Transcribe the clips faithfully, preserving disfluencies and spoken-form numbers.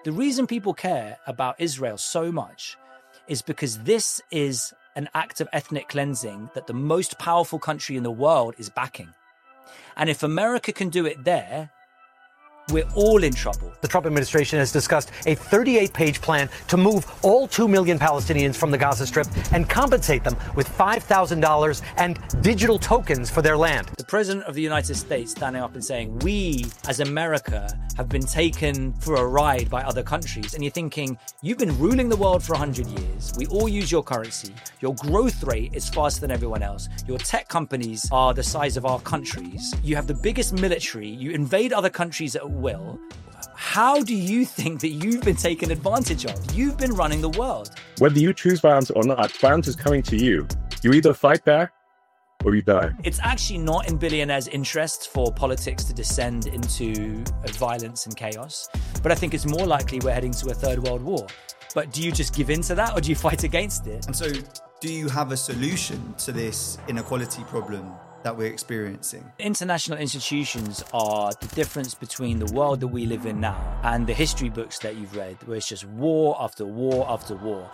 The reason people care about Israel so much is because this is an act of ethnic cleansing that the most powerful country in the world is backing. And if America can do it there, we're all in trouble. The Trump administration has discussed a thirty-eight page plan to move all two million Palestinians from the Gaza Strip and compensate them with five thousand dollars and digital tokens for their land. The President of the United States standing up and saying, we as America have been taken for a ride by other countries. And you're thinking, you've been ruling the world for one hundred years. We all use your currency. Your growth rate is faster than everyone else. Your tech companies are the size of our countries. You have the biggest military. You invade other countries at will. How do you think that you've been taken advantage of? You've been running the world. Whether you choose violence or not, violence is coming to you. You either fight back or you die. It's actually not in billionaires' interests for politics to descend into violence and chaos. But I think it's more likely we're heading to a third world war. But do you just give in to that or do you fight against it? And so do you have a solution to this inequality problem that we're experiencing? International institutions are the difference between the world that we live in now and the history books that you've read, where it's just war after war after war.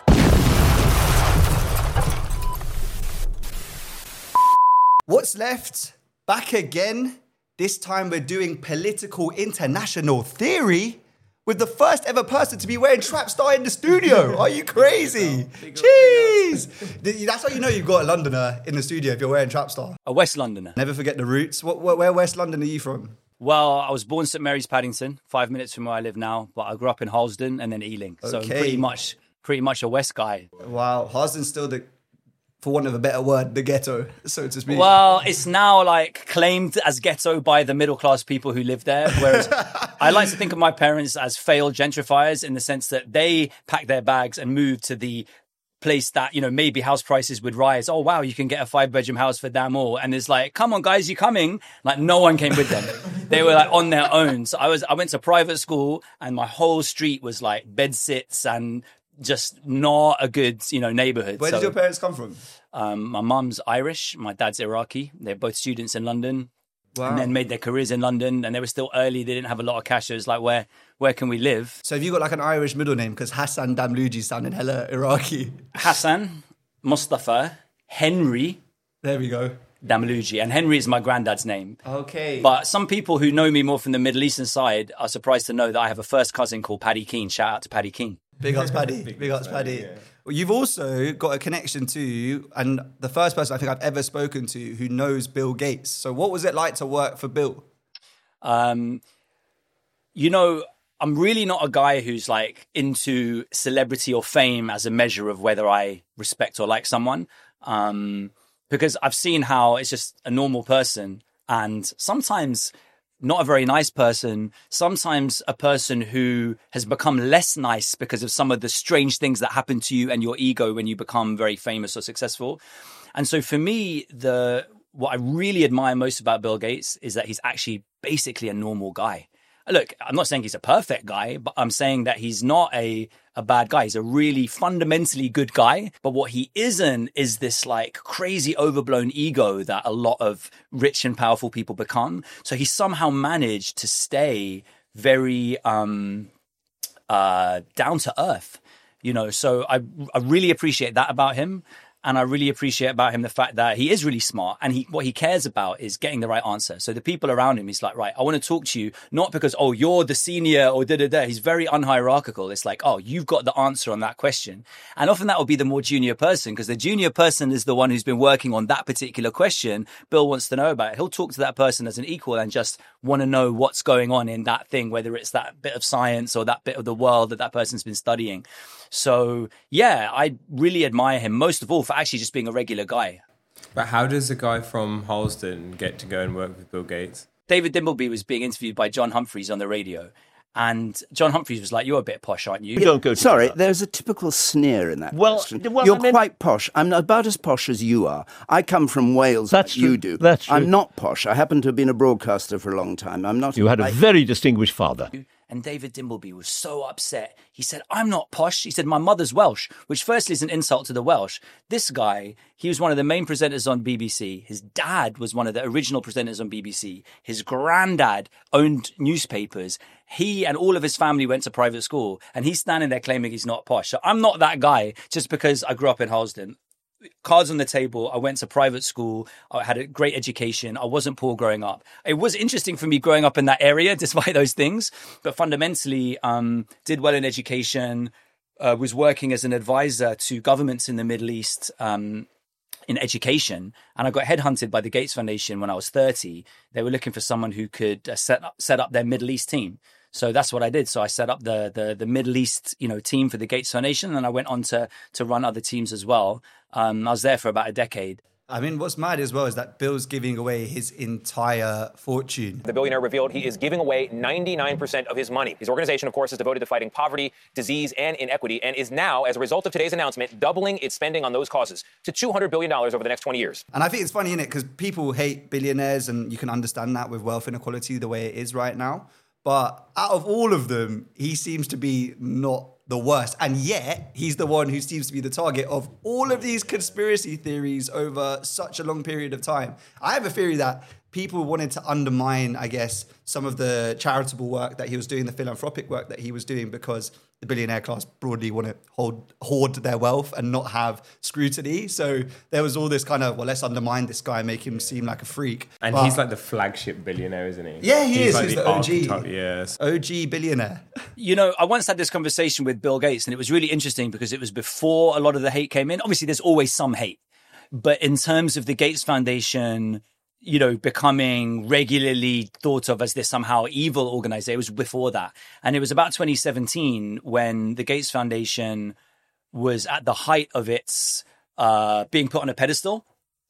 What's left? Back again. This time we're doing political international theory with the first ever person to be wearing Trapstar in the studio. Are you crazy? Jeez. That's how you know you've got a Londoner in the studio if you're wearing Trapstar. A West Londoner. Never forget the roots. What, what, where West London are you from? Well, I was born St Mary's Paddington, five minutes from where I live now, but I grew up in Harlesden and then Ealing. So Okay. pretty much, pretty much a West guy. Wow. Harlesden's still the, for want of a better word, the ghetto, so to speak. Well, it's now like claimed as ghetto by the middle class people who live there. Whereas I like to think of my parents as failed gentrifiers in the sense that they packed their bags and moved to the place that, you know, maybe house prices would rise. Oh, wow, you can get a five bedroom house for damn all. And it's like, come on, guys, you coming? Like no one came with them. They were like on their own. So I was, I went to private school and my whole street was like bed sits and just not a good, you know, neighborhood. Where so, did your parents come from? Um, my mum's Irish, my dad's Iraqi. They're both students in London. Wow. And then made their careers in London, and they were still early. They didn't have a lot of cash. So it was like, where where can we live? So have you got like an Irish middle name? Because Hassan Damluji sounded hella Iraqi. Hassan, Mustafa, Henry. There we go. Damluji. And Henry is my granddad's name. Okay. But some people who know me more from the Middle Eastern side are surprised to know that I have a first cousin called Paddy Keane. Shout out to Paddy Keane. Big ups, Paddy. Big, Big ups, Paddy. Yeah. Well, you've also got a connection to, and the first person I think I've ever spoken to who knows Bill Gates. So what was it like to work for Bill? Um, you know, I'm really not a guy who's like into celebrity or fame as a measure of whether I respect or like someone. Um, because I've seen how it's just a normal person and sometimes not a very nice person, sometimes a person who has become less nice because of some of the strange things that happen to you and your ego when you become very famous or successful. And so for me, the what I really admire most about Bill Gates is that he's actually basically a normal guy. Look, I'm not saying he's a perfect guy, but I'm saying that he's not a, a bad guy. He's a really fundamentally good guy. But what he isn't is this like crazy overblown ego that a lot of rich and powerful people become. So he somehow managed to stay very um, uh, down to earth, you know. So I, I really appreciate that about him. And I really appreciate about him the fact that he is really smart and he what he cares about is getting the right answer. So the people around him, he's like, right, I want to talk to you, not because, oh, you're the senior or da-da-da. He's very unhierarchical. It's like, oh, you've got the answer on that question. And often that will be the more junior person because the junior person is the one who's been working on that particular question Bill wants to know about. He'll talk to that person as an equal and just want to know what's going on in that thing, whether it's that bit of science or that bit of the world that that person's been studying. So, yeah, I really admire him, most of all, for actually just being a regular guy. But how does a guy from Harlesden get to go and work with Bill Gates? David Dimbleby was being interviewed by John Humphreys on the radio. And John Humphreys was like, you're a bit posh, aren't you? You don't go Sorry, that. There's a typical sneer in that well, question. Well, you're I mean, quite posh. I'm about as posh as you are. I come from Wales that's like you true. do. That's true. I'm not posh. I happen to have been a broadcaster for a long time. I'm not. You had a I, very distinguished father. And David Dimbleby was so upset. He said, I'm not posh. He said, my mother's Welsh, which firstly is an insult to the Welsh. This guy, he was one of the main presenters on B B C. His dad was one of the original presenters on B B C. His granddad owned newspapers. He and all of his family went to private school. And he's standing there claiming he's not posh. So I'm not that guy just because I grew up in Harlesden. Cards on the table. I went to private school. I had a great education. I wasn't poor growing up. It was interesting for me growing up in that area, despite those things. But fundamentally, um, did well in education, uh, was working as an advisor to governments in the Middle East um, in education. And I got headhunted by the Gates Foundation when I was thirty. They were looking for someone who could uh, set up, set up their Middle East team. So that's what I did. So I set up the the the Middle East, you know, team for the Gates Foundation, and I went on to to run other teams as well. Um, I was there for about a decade. I mean, what's mad as well is that Bill's giving away his entire fortune. The billionaire revealed he is giving away ninety-nine percent of his money. His organization, of course, is devoted to fighting poverty, disease, and inequity, and is now, as a result of today's announcement, doubling its spending on those causes to two hundred billion dollars over the next twenty years. And I think it's funny, innit? Because people hate billionaires, and you can understand that with wealth inequality the way it is right now. But out of all of them, he seems to be not the worst. And yet, he's the one who seems to be the target of all of these conspiracy theories over such a long period of time. I have a theory that people wanted to undermine, I guess, some of the charitable work that he was doing, the philanthropic work that he was doing, because the billionaire class broadly want to hold, hoard their wealth and not have scrutiny. So there was all this kind of, well, let's undermine this guy, make him seem like a freak. And but, he's like the flagship billionaire, isn't he? Yeah, he he's is. Like he's the, the O G. archetype, yes. O G billionaire. You know, I once had this conversation with Bill Gates, and it was really interesting because it was before a lot of the hate came in. Obviously, there's always some hate. But in terms of the Gates Foundation, you know, becoming regularly thought of as this somehow evil organization, it was before that. And it was about twenty seventeen when the Gates Foundation was at the height of its uh, being put on a pedestal.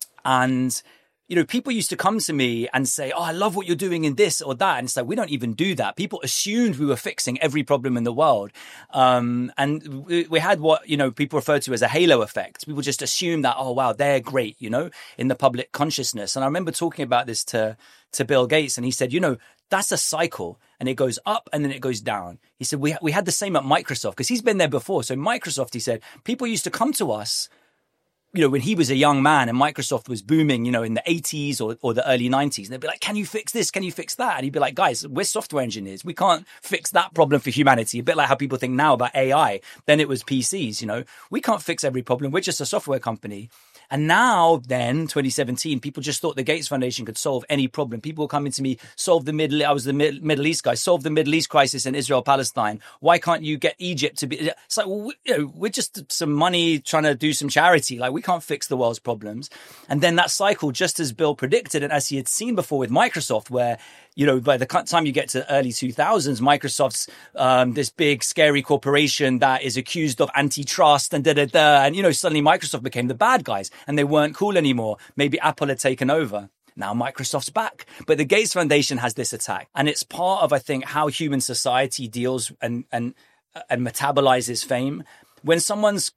And, you know, people used to come to me and say, oh, I love what you're doing in this or that. And it's like, we don't even do that. People assumed we were fixing every problem in the world. Um, and we, we had what, you know, people refer to as a halo effect. People just assume that, oh, wow, they're great, you know, in the public consciousness. And I remember talking about this to, to Bill Gates, and he said, you know, that's a cycle, and it goes up and then it goes down. He said, we, we had the same at Microsoft, because he's been there before. So Microsoft, he said, people used to come to us, you know, when he was a young man and Microsoft was booming, you know, in the eighties or, or the early nineties, and they'd be like, can you fix this? Can you fix that? And he'd be like, guys, we're software engineers. We can't fix that problem for humanity. A bit like how people think now about A I. Then it was P Cs, you know, we can't fix every problem. We're just a software company. And now then, twenty seventeen, people just thought the Gates Foundation could solve any problem. People were coming to me, solve the Middle, I was the Middle East guy, solve the Middle East crisis in Israel, Palestine. Why can't you get Egypt to be, it's like, well, we, you know, we're just some money trying to do some charity. Like, we can't fix the world's problems. And then that cycle, just as Bill predicted, and as he had seen before with Microsoft, where, you know, by the time you get to early two thousands, Microsoft's um, this big, scary corporation that is accused of antitrust and da da da. And, you know, suddenly Microsoft became the bad guys and they weren't cool anymore. Maybe Apple had taken over. Now Microsoft's back. But the Gates Foundation has this attack. And it's part of, I think, how human society deals and, and, and metabolizes fame. When someone's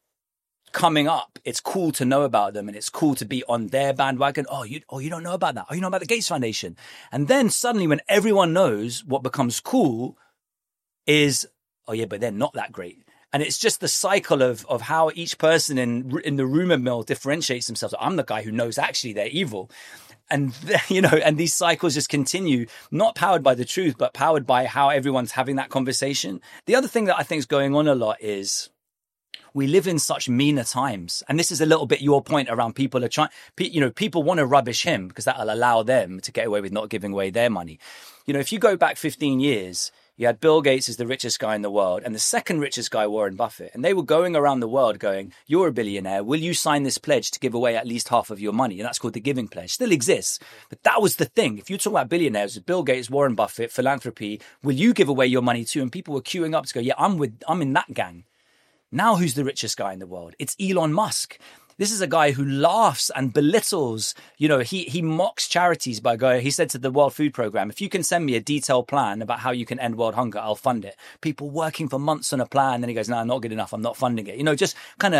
coming up, it's cool to know about them, and it's cool to be on their bandwagon. Oh, you, oh, you don't know about that. Oh, you know about the Gates Foundation. And then suddenly when everyone knows, what becomes cool is, oh yeah, but they're not that great. And it's just the cycle of of how each person in in the rumor mill differentiates themselves. I'm the guy who knows actually they're evil. And, you know, and these cycles just continue, not powered by the truth, but powered by how everyone's having that conversation. The other thing that I think is going on a lot is, we live in such meaner times. And this is a little bit your point around people are trying, you know, people want to rubbish him because that'll allow them to get away with not giving away their money. You know, if you go back fifteen years, you had Bill Gates as the richest guy in the world and the second richest guy, Warren Buffett. And they were going around the world going, you're a billionaire. Will you sign this pledge to give away at least half of your money? And that's called the Giving Pledge. Still exists. But that was the thing. If you talk about billionaires, Bill Gates, Warren Buffett, philanthropy, will you give away your money too? And people were queuing up to go, yeah, I'm with, I'm in that gang. Now who's the richest guy in the world? It's Elon Musk. This is a guy who laughs and belittles, you know, he he mocks charities by going, he said to the World Food Programme, if you can send me a detailed plan about how you can end world hunger, I'll fund it. People working for months on a plan. Then he goes, no, not good enough. I'm not funding it. You know, just kind of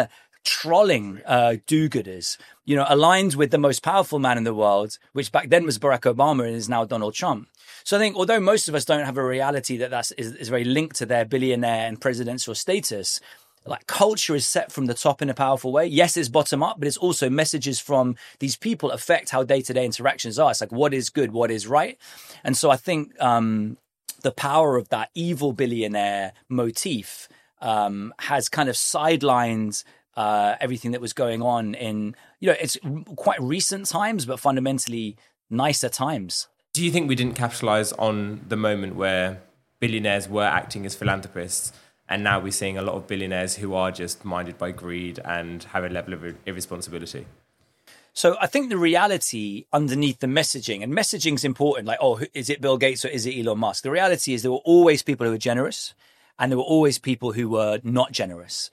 trolling uh, do-gooders, you know, aligned with the most powerful man in the world, which back then was Barack Obama and is now Donald Trump. So I think although most of us don't have a reality that that's, is, is very linked to their billionaire and presidential status, like culture is set from the top in a powerful way. Yes, it's bottom up, but it's also messages from these people affect how day-to-day interactions are. It's like, what is good, what is right? And so I think um, the power of that evil billionaire motif um, has kind of sidelined uh, everything that was going on in, you know, it's quite recent times, but fundamentally nicer times. Do you think we didn't capitalize on the moment where billionaires were acting as philanthropists, and now we're seeing a lot of billionaires who are just minded by greed and have a level of irresponsibility? So I think the reality underneath the messaging, and messaging is important, like, oh, is it Bill Gates or is it Elon Musk? The reality is there were always people who were generous and there were always people who were not generous.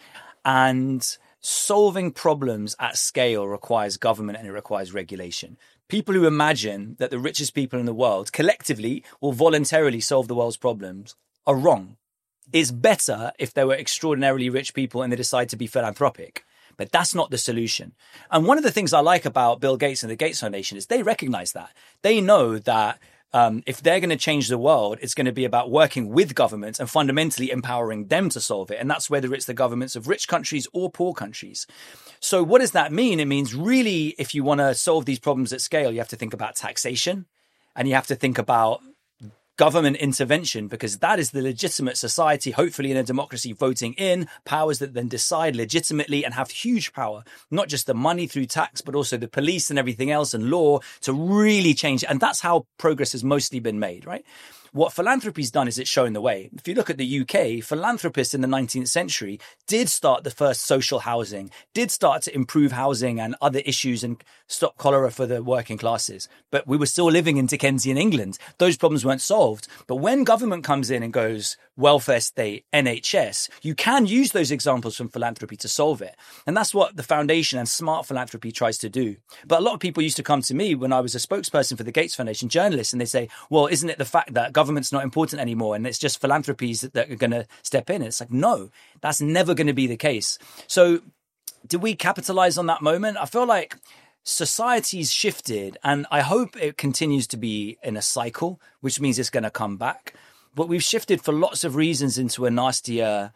And solving problems at scale requires government and it requires regulation. People who imagine that the richest people in the world collectively will voluntarily solve the world's problems are wrong. It's better if there were extraordinarily rich people and they decide to be philanthropic. But that's not the solution. And one of the things I like about Bill Gates and the Gates Foundation is they recognize that. They know that um, if they're going to change the world, it's going to be about working with governments and fundamentally empowering them to solve it. And that's whether it's the governments of rich countries or poor countries. So what does that mean? It means really, if you want to solve these problems at scale, you have to think about taxation and you have to think about government intervention, because that is the legitimate society, hopefully in a democracy, voting in powers that then decide legitimately and have huge power, not just the money through tax, but also the police and everything else and law to really change it. And that's how progress has mostly been made, right? What philanthropy's done is it's shown the way. If you look at the U K, philanthropists in the nineteenth century did start the first social housing, did start to improve housing and other issues and stop cholera for the working classes. But we were still living in Dickensian England. Those problems weren't solved. But when government comes in and goes, welfare state, N H S, you can use those examples from philanthropy to solve it. And that's what the foundation and smart philanthropy tries to do. But a lot of people used to come to me when I was a spokesperson for the Gates Foundation, journalists, and they say, well, isn't it the fact that government's not important anymore and it's just philanthropies that, that are going to step in? And it's like, no, that's never going to be the case. So did we capitalize on that moment? I feel like society's shifted and I hope it continues to be in a cycle, which means it's going to come back. But we've shifted for lots of reasons into a nastier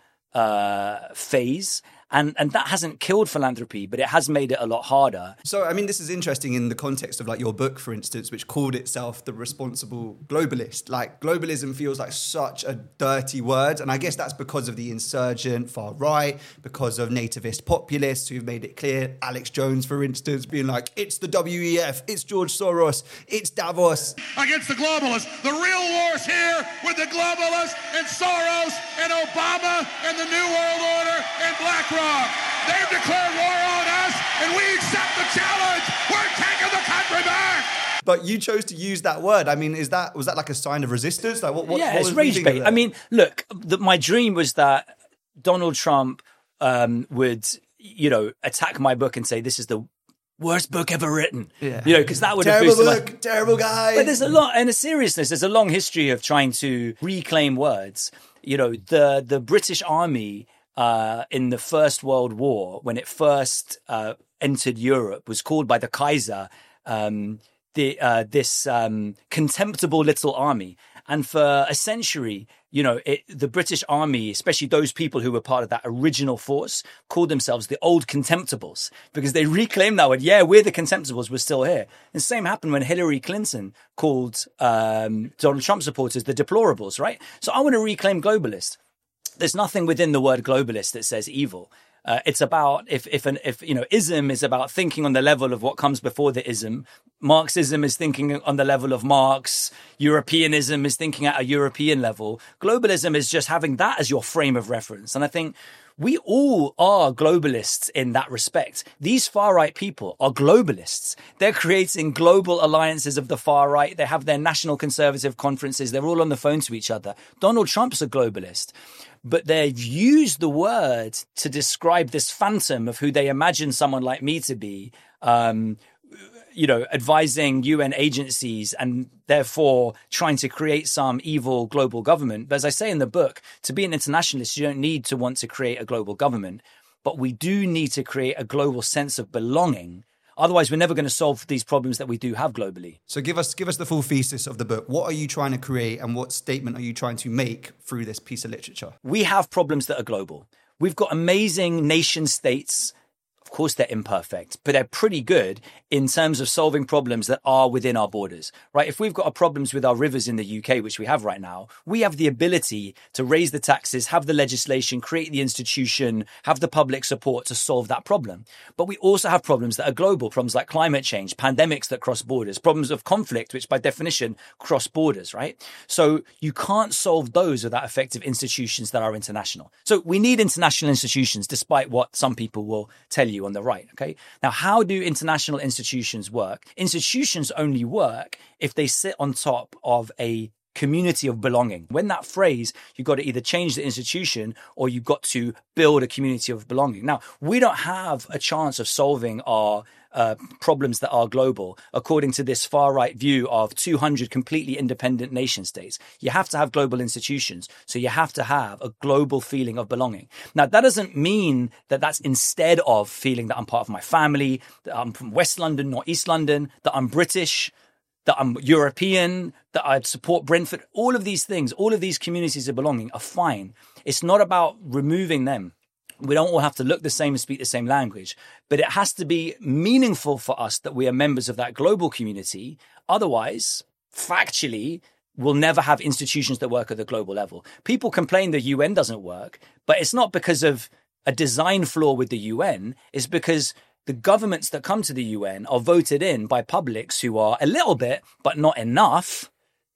uh, phase. And and that hasn't killed philanthropy, but it has made it a lot harder. So, I mean, this is interesting in the context of like your book, for instance, which called itself The Responsible Globalist. Like globalism feels like such a dirty word. And I guess that's because of the insurgent far right, because of nativist populists who've made it clear. Alex Jones, for instance, being like, it's the W E F, it's George Soros, it's Davos. Against the globalists. The real war's here with the globalists and Soros and Obama and the New World Order and BlackRock. They've declared war on us, and we accept the challenge. We're taking the country back. But you chose to use that word. I mean, is that was that like a sign of resistance? Like, what? what yeah, what it's was rage bait. I mean, look, the, my dream was that Donald Trump um, would, you know, attack my book and say this is the worst book ever written. Yeah. You know, because that would terrible have book, my... terrible guy. But there's a lot, and a seriousness. There's a long history of trying to reclaim words. You know, the the British Army. Uh, in the First World War, when it first uh, entered Europe, was called by the Kaiser um, the, uh, this um, contemptible little army. And for a century, you know, it, the British Army, especially those people who were part of that original force, called themselves the Old Contemptibles because they reclaimed that word. Yeah, we're the Contemptibles. We're still here. And the same happened when Hillary Clinton called um, Donald Trump supporters the deplorables, right? So I want to reclaim globalist. There's nothing within the word globalist that says evil. Uh, it's about if if an if you know ism is about thinking on the level of what comes before the ism. Marxism is thinking on the level of Marx. Europeanism is thinking at a European level. Globalism is just having that as your frame of reference. And I think we all are globalists in that respect. These far right people are globalists. They're creating global alliances of the far right. They have their national conservative conferences. They're all on the phone to each other. Donald Trump's a globalist. But they've used the word to describe this phantom of who they imagine someone like me to be, um, you know, advising U N agencies and therefore trying to create some evil global government. But as I say in the book, to be an internationalist, you don't need to want to create a global government. but we do need to create a global sense of belonging. Otherwise, we're never going to solve these problems that we do have globally. So give us give us the full thesis of the book. What are you trying to create and what statement are you trying to make through this piece of literature? We have problems that are global. We've got amazing nation states. Of course, they're imperfect, but they're pretty good in terms of solving problems that are within our borders, right? If we've got problems with our rivers in the U K, which we have right now, we have the ability to raise the taxes, have the legislation, create the institution, have the public support to solve that problem. But we also have problems that are global, problems like climate change, pandemics that cross borders, problems of conflict, which by definition cross borders, right? So you can't solve those without effective institutions that are international. So we need international institutions, despite what some people will tell you on the right. Okay. Now, how do international institutions work? Institutions only work if they sit on top of a community of belonging. When that phrase, you've got to either change the institution or you've got to build a community of belonging. Now, we don't have a chance of solving our uh, problems that are global, according to this far right view of two hundred completely independent nation states. You have to have global institutions. So you have to have a global feeling of belonging. Now, that doesn't mean that that's instead of feeling that I'm part of my family, that I'm from West London, not East London, that I'm British, that I'm European, that I support Brentford. All of these things, all of these communities of belonging are fine. It's not about removing them. We don't all have to look the same and speak the same language, but it has to be meaningful for us that we are members of that global community. Otherwise, factually, we'll never have institutions that work at the global level. People complain the U N doesn't work, but it's not because of a design flaw with the U N. It's because the governments that come to the U N are voted in by publics who are a little bit, but not enough,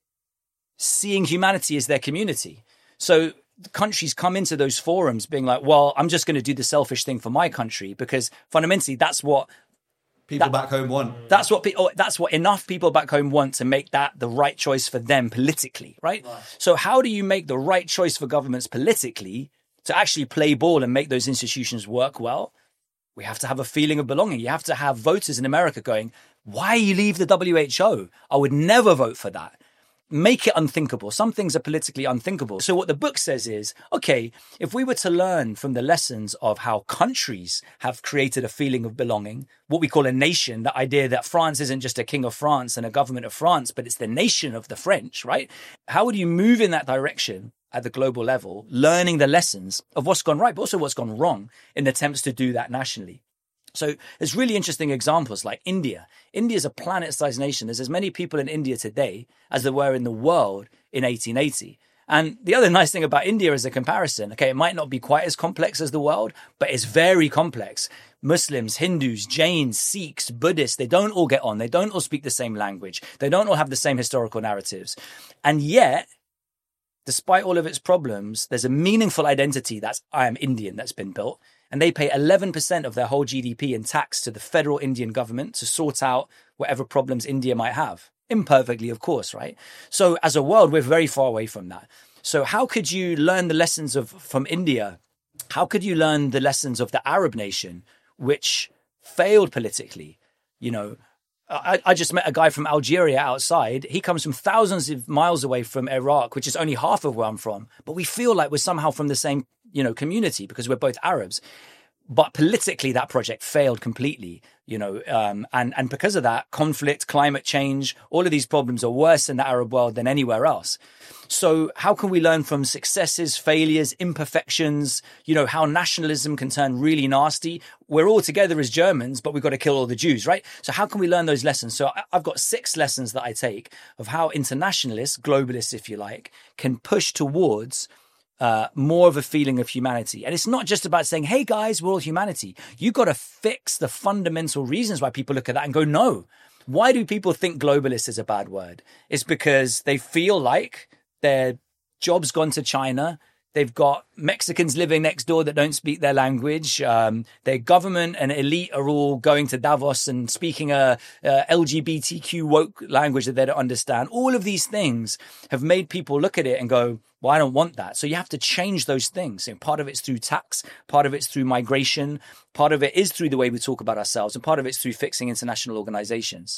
seeing humanity as their community. So countries come into those forums being like, well, I'm just going to do the selfish thing for my country, because fundamentally that's what people that, back home want. That's what people, that's what enough people back home want to make that the right choice for them politically, right? right? So how do you make the right choice for governments politically to actually play ball and make those institutions work well? We have to have a feeling of belonging. You have to have voters in America going, why you leave the W H O? I would never vote for that. Make it unthinkable. Some things are politically unthinkable. So what the book says is, okay, if we were to learn from the lessons of how countries have created a feeling of belonging, what we call a nation, the idea that France isn't just a king of France and a government of France, but it's the nation of the French, right? How would you move in that direction at the global level, learning the lessons of what's gone right, but also what's gone wrong in attempts to do that nationally? So there's really interesting examples like India. India is a planet-sized nation. There's as many people in India today as there were in the world in eighteen eighty. And the other nice thing about India is a comparison. Okay, it might not be quite as complex as the world, but it's very complex. Muslims, Hindus, Jains, Sikhs, Buddhists, they don't all get on. They don't all speak the same language. They don't all have the same historical narratives. And yet, despite all of its problems, there's a meaningful identity that's I am Indian that's been built. And they pay eleven percent of their whole G D P in tax to the federal Indian government to sort out whatever problems India might have. Imperfectly, of course, right? So as a world, we're very far away from that. So how could you learn the lessons of from India? How could you learn the lessons of the Arab nation, which failed politically? You know, I, I just met a guy from Algeria outside. He comes from thousands of miles away from Iraq, which is only half of where I'm from. But we feel like we're somehow from the same, you know, community because we're both Arabs. But politically, that project failed completely, you know, um, and, and because of that, conflict, climate change, all of these problems are worse in the Arab world than anywhere else. So how can we learn from successes, failures, imperfections, you know, how nationalism can turn really nasty? We're all together as Germans, but we've got to kill all the Jews, right? So how can we learn those lessons? So I've got six lessons that I take of how internationalists, globalists, if you like, can push towards Uh, more of a feeling of humanity. And it's not just about saying, hey guys, we're all humanity. You've got to fix the fundamental reasons why people look at that and go, no. Why do people think globalist is a bad word? It's because they feel like their job's gone to China. They've got Mexicans living next door that don't speak their language. Um, their government and elite are all going to Davos and speaking a, a L G B T Q woke language that they don't understand. All of these things have made people look at it and go, well, I don't want that. So you have to change those things. And part of it's through tax. Part of it's through migration. Part of it is through the way we talk about ourselves. And part of it's through fixing international organizations.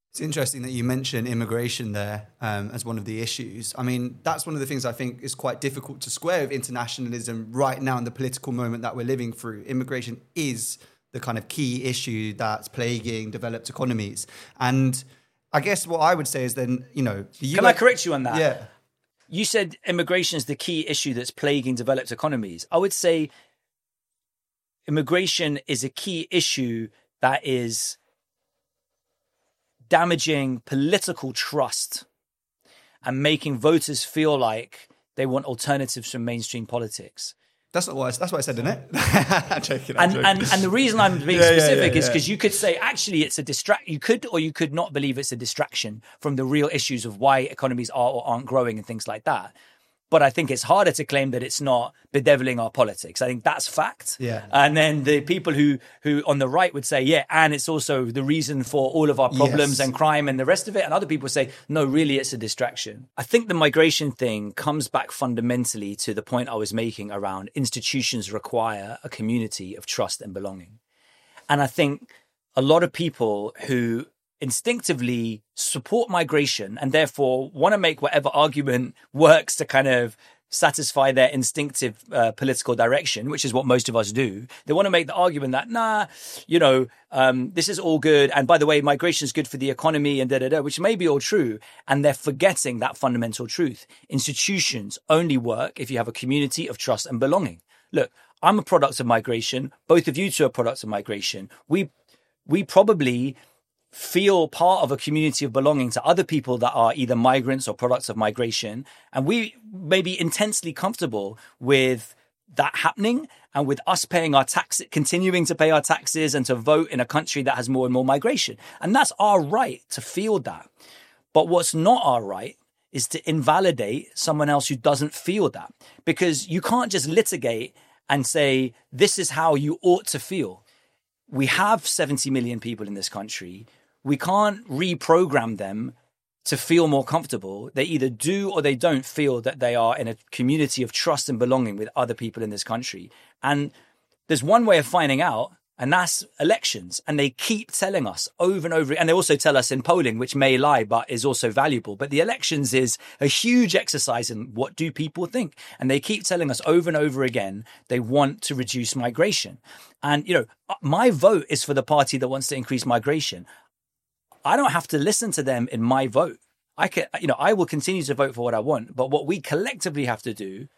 It's interesting that you mention immigration there um, as one of the issues. I mean, that's one of the things I think is quite difficult to square with internationalism right now in the political moment that we're living through. Immigration is the kind of key issue that's plaguing developed economies. And I guess what I would say is then, you know... The Can I correct you on that? Yeah. You said immigration is the key issue that's plaguing developed economies. I would say immigration is a key issue that is damaging political trust and making voters feel like they want alternatives from mainstream politics. That's not what I, that's what I said, didn't it? I'm joking, I'm and, joking. and and the reason I'm being Yeah, yeah, specific yeah, is yeah. because you could say actually it's a distract. You could or you could not believe it's a distraction from the real issues of why economies are or aren't growing and things like that. But I think it's harder to claim that it's not bedeviling our politics. I think that's fact. Yeah. And then the people who who on the right would say, yeah, and it's also the reason for all of our problems Yes. and crime and the rest of it. And other people say, no, really, it's a distraction. I think the migration thing comes back fundamentally to the point I was making around institutions require a community of trust and belonging. And I think a lot of people who instinctively support migration and therefore want to make whatever argument works to kind of satisfy their instinctive uh, political direction, which is what most of us do. They want to make the argument that, nah, you know, um, this is all good. And by the way, migration is good for the economy and da, da, da, which may be all true. And they're forgetting that fundamental truth. Institutions only work if you have a community of trust and belonging. Look, I'm a product of migration. Both of you two are products of migration. We, we probably feel part of a community of belonging to other people that are either migrants or products of migration. And we may be intensely comfortable with that happening and with us paying our tax, continuing to pay our taxes and to vote in a country that has more and more migration. And that's our right to feel that. But what's not our right is to invalidate someone else who doesn't feel that, because you can't just litigate and say, this is how you ought to feel. We have seventy million people in this country. We can't reprogram them to feel more comfortable. They either do or they don't feel that they are in a community of trust and belonging with other people in this country. And there's one way of finding out, and that's elections. And they keep telling us over and over. And they also tell us in polling, which may lie, but is also valuable. But the elections is a huge exercise in what do people think? And they keep telling us over and over again, they want to reduce migration. And, you know, my vote is for the party that wants to increase migration. I don't have to listen to them in my vote. I can, you know, I will continue to vote for what I want. But what we collectively have to do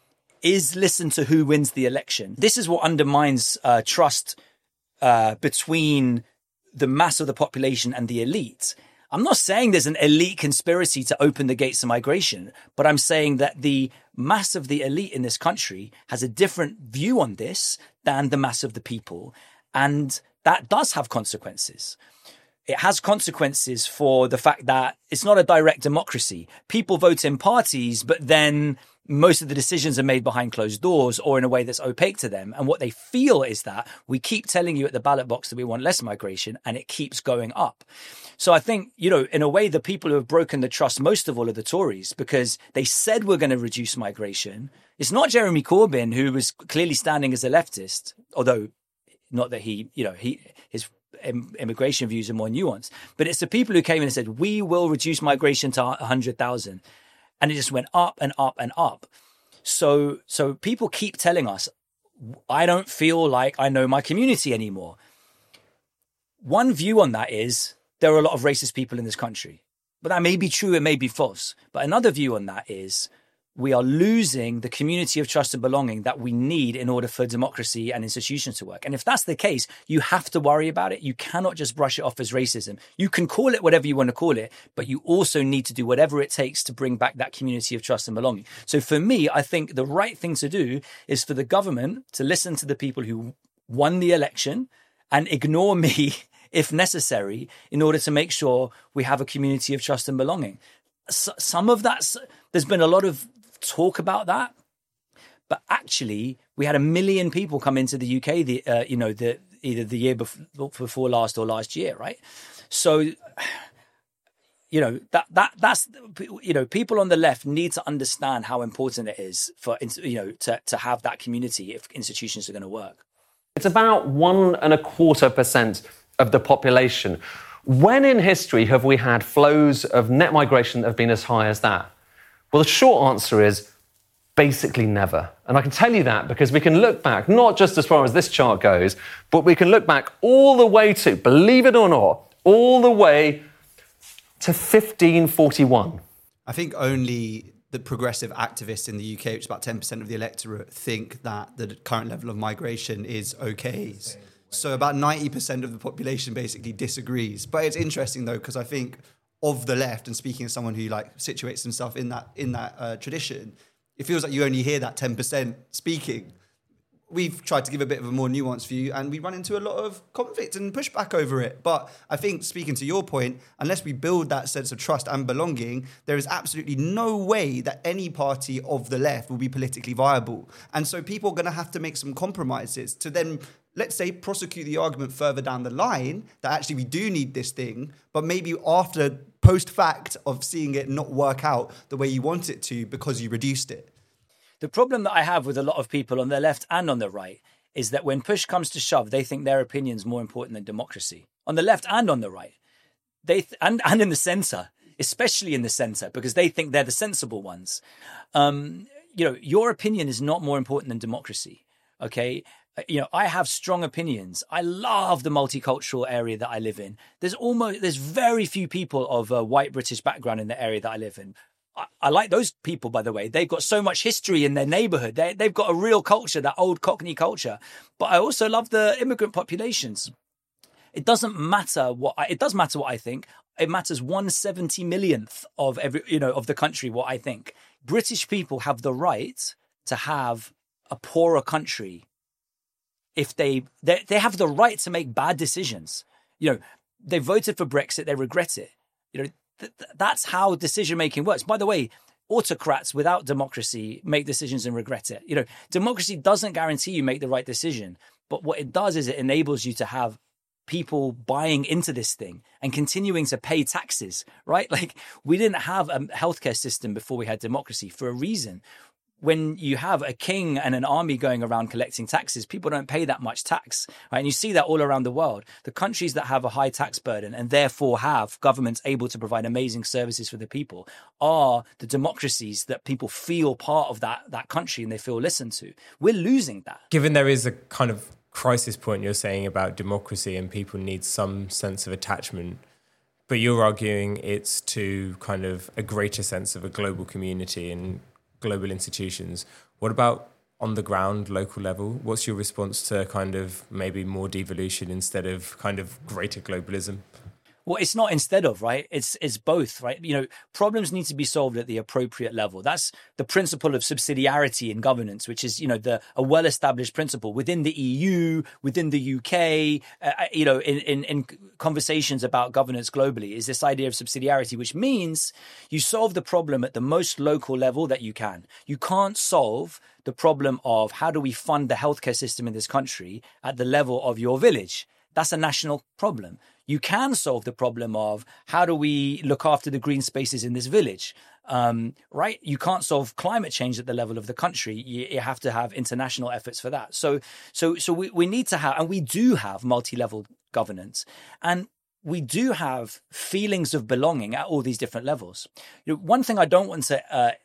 is listen to who wins the election. This is what undermines uh, trust uh, between the mass of the population and the elite. I'm not saying there's an elite conspiracy to open the gates of migration, but I'm saying that the mass of the elite in this country has a different view on this than the mass of the people. And that does have consequences. It has consequences for the fact that it's not a direct democracy. People vote in parties, but then most of the decisions are made behind closed doors or in a way that's opaque to them. And what they feel is that we keep telling you at the ballot box that we want less migration, and it keeps going up. So I think, you know, in a way, the people who have broken the trust most of all are the Tories, because they said we're going to reduce migration. It's not Jeremy Corbyn, who was clearly standing as a leftist, although not that he, you know, he his immigration views are more nuanced, but it's the people who came in and said, we will reduce migration to one hundred thousand. And it just went up and up and up. So, so people keep telling us, I don't feel like I know my community anymore. One view on that is there are a lot of racist people in this country, but that may be true. It may be false. But another view on that is we are losing the community of trust and belonging that we need in order for democracy and institutions to work. And if that's the case, you have to worry about it. You cannot just brush it off as racism. You can call it whatever you want to call it, but you also need to do whatever it takes to bring back that community of trust and belonging. So for me, I think the right thing to do is for the government to listen to the people who won the election and ignore me if necessary in order to make sure we have a community of trust and belonging. So, some of that, there's been a lot of talk about that, but actually we had a million people come into the U K the uh, you know the either the year before, before last or last year, right? So you know that that that's you know people on the left need to understand how important it is for you know to to have that community if institutions are going to work. It's about one and a quarter percent of the population. When in history have we had flows of net migration that have been as high as that? Well, the short answer is basically never. And I can tell you that because we can look back, not just as far as this chart goes, but we can look back all the way to, believe it or not, all the way to fifteen forty-one. I think only the progressive activists in the U K, which is about ten percent of the electorate, think that the current level of migration is okay. So about ninety percent of the population basically disagrees. But it's interesting, though, because I think of the left, and speaking as someone who like situates himself in that in that uh, tradition, it feels like you only hear that ten percent speaking. We've tried to give a bit of a more nuanced view, and we run into a lot of conflict and pushback over it. But I think, speaking to your point, unless we build that sense of trust and belonging, there is absolutely no way that any party of the left will be politically viable. And so people are going to have to make some compromises to then, let's say, prosecute the argument further down the line that actually we do need this thing, but maybe after post-fact of seeing it not work out the way you want it to because you reduced it. The problem that I have with a lot of people on the left and on the right is that when push comes to shove, they think their opinion's more important than democracy. On the left and on the right. They th- and, and in the centre, especially in the centre, because they think they're the sensible ones. Um, you know, your opinion is not more important than democracy, okay? You know, I have strong opinions. I love the multicultural area that I live in. There's almost, there's very few people of a white British background in the area that I live in. I, I like those people, by the way. They've got so much history in their neighborhood. They, they've got a real culture, that old Cockney culture. But I also love the immigrant populations. It doesn't matter what I, it does matter what I think. It matters one seventy millionth of every, you know, of the country, what I think. British people have the right to have a poorer country if they, they, they have the right to make bad decisions. You know, they voted for Brexit, they regret it. You know, th- th- that's how decision-making works. By the way, autocrats without democracy make decisions and regret it. You know, democracy doesn't guarantee you make the right decision, but what it does is it enables you to have people buying into this thing and continuing to pay taxes, right? Like, we didn't have a healthcare system before we had democracy for a reason. When you have a king and an army going around collecting taxes, people don't pay that much tax, right? And you see that all around the world. The countries that have a high tax burden and therefore have governments able to provide amazing services for the people are the democracies that people feel part of that, that country and they feel listened to. We're losing that. Given there is a kind of crisis point you're saying about democracy and people need some sense of attachment, but you're arguing it's to kind of a greater sense of a global community and global institutions. What about on the ground, local level? What's your response to kind of maybe more devolution instead of kind of greater globalism? Well, it's not instead of, right? It's it's both, right? You know, problems need to be solved at the appropriate level. That's the principle of subsidiarity in governance, which is, you know, the a well-established principle within the E U, within the U K, uh, you know, in, in, in conversations about governance globally, is this idea of subsidiarity, which means you solve the problem at the most local level that you can. You can't solve the problem of how do we fund the healthcare system in this country at the level of your village. That's a national problem. You can solve the problem of how do we look after the green spaces in this village, um, right? You can't solve climate change at the level of the country. You, you have to have international efforts for that. So, so, so we, we need to have, and we do have multi-level governance, and we do have feelings of belonging at all these different levels. You know, one thing I don't want to uh,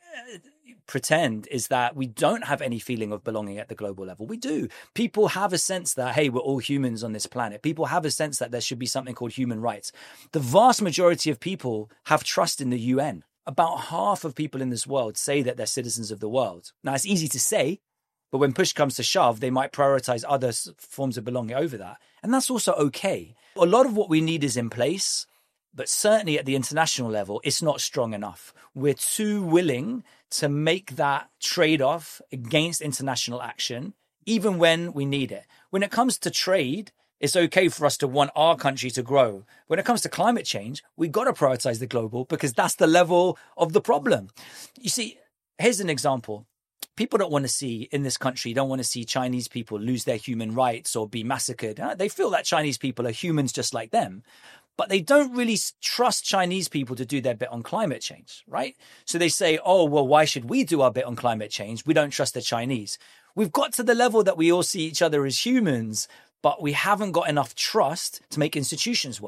pretend is that we don't have any feeling of belonging at the global level. We do. People have a sense that, hey, we're all humans on this planet. People have a sense that there should be something called human rights. The vast majority of people have trust in the U N. About half of people in this world say that they're citizens of the world. Now, it's easy to say, but when push comes to shove, they might prioritize other forms of belonging over that. And that's also okay. A lot of what we need is in place, but certainly at the international level, it's not strong enough. We're too willing to make that trade-off against international action, even when we need it. When it comes to trade, it's okay for us to want our country to grow. When it comes to climate change, we've got to prioritize the global because that's the level of the problem. You see, here's an example. People don't want to see, in this country, don't want to see Chinese people lose their human rights or be massacred. They feel that Chinese people are humans just like them. But they don't really trust Chinese people to do their bit on climate change, right? So they say, oh, well, why should we do our bit on climate change? We don't trust the Chinese. We've got to the level that we all see each other as humans, but we haven't got enough trust to make institutions work.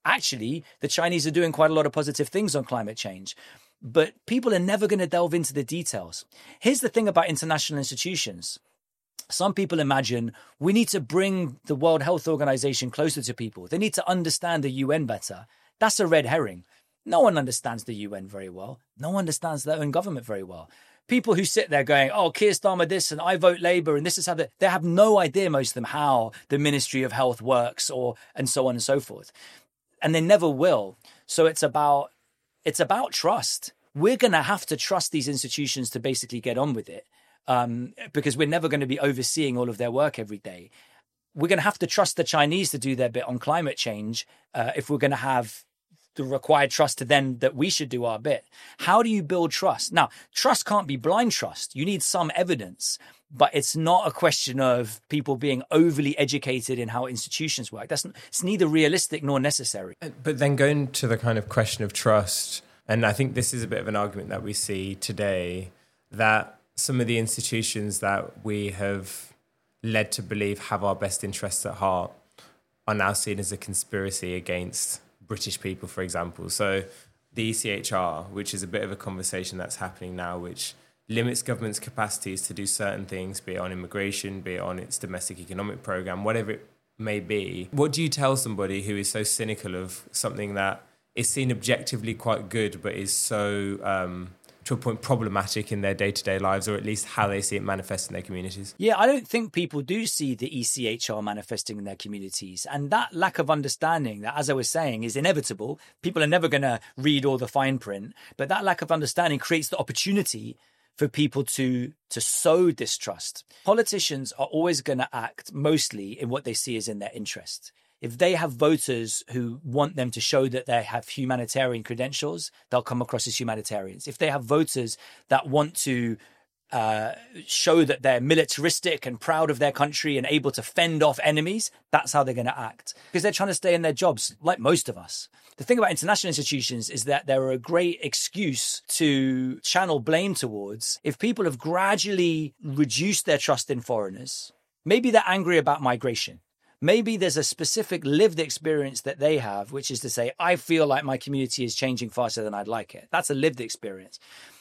actually, the Chinese are doing quite a lot of positive things on climate change. But people are never going to delve into the details. Here's the thing about international institutions. Some people imagine we need to bring the World Health Organization closer to people. They need to understand the U N better. That's a red herring. No one understands the U N very well. No one understands their own government very well. People who sit there going, oh, Keir Starmer this and I vote Labour and this is how they, they have no idea, most of them, how the Ministry of Health works or and so on and so forth. And they never will. So it's about it's about trust. We're going to have to trust these institutions to basically get on with it um, because we're never going to be overseeing all of their work every day. We're going to have to trust the Chinese to do their bit on climate change uh, if we're going to have the required trust to then that we should do our bit. How do you build trust? Now, trust can't be blind trust. You need some evidence, but it's not a question of people being overly educated in how institutions work. That's it's neither realistic nor necessary. But then going to the kind of question of trust, and I think this is a bit of an argument that we see today, that some of the institutions that we have led to believe have our best interests at heart are now seen as a conspiracy against British people, for example. So the E C H R, which is a bit of a conversation that's happening now, which limits government's capacities to do certain things, be it on immigration, be it on its domestic economic program, whatever it may be. What do you tell somebody who is so cynical of something that is seen objectively quite good, but is so, um, to a point, problematic in their day-to-day lives, or at least how they see it manifest in their communities? Yeah, I don't think people do see the E C H R manifesting in their communities. And that lack of understanding that, as I was saying, is inevitable. People are never going to read all the fine print. But that lack of understanding creates the opportunity for people to, to sow distrust. Politicians are always going to act mostly in what they see as in their interest. If they have voters who want them to show that they have humanitarian credentials, they'll come across as humanitarians. If they have voters that want to uh, show that they're militaristic and proud of their country and able to fend off enemies, that's how they're going to act. Because they're trying to stay in their jobs, like most of us. The thing about international institutions is that they're a great excuse to channel blame towards. If people have gradually reduced their trust in foreigners, maybe they're angry about migration. Maybe there's a specific lived experience that they have, which is to say, I feel like my community is changing faster than I'd like it. That's a lived experience.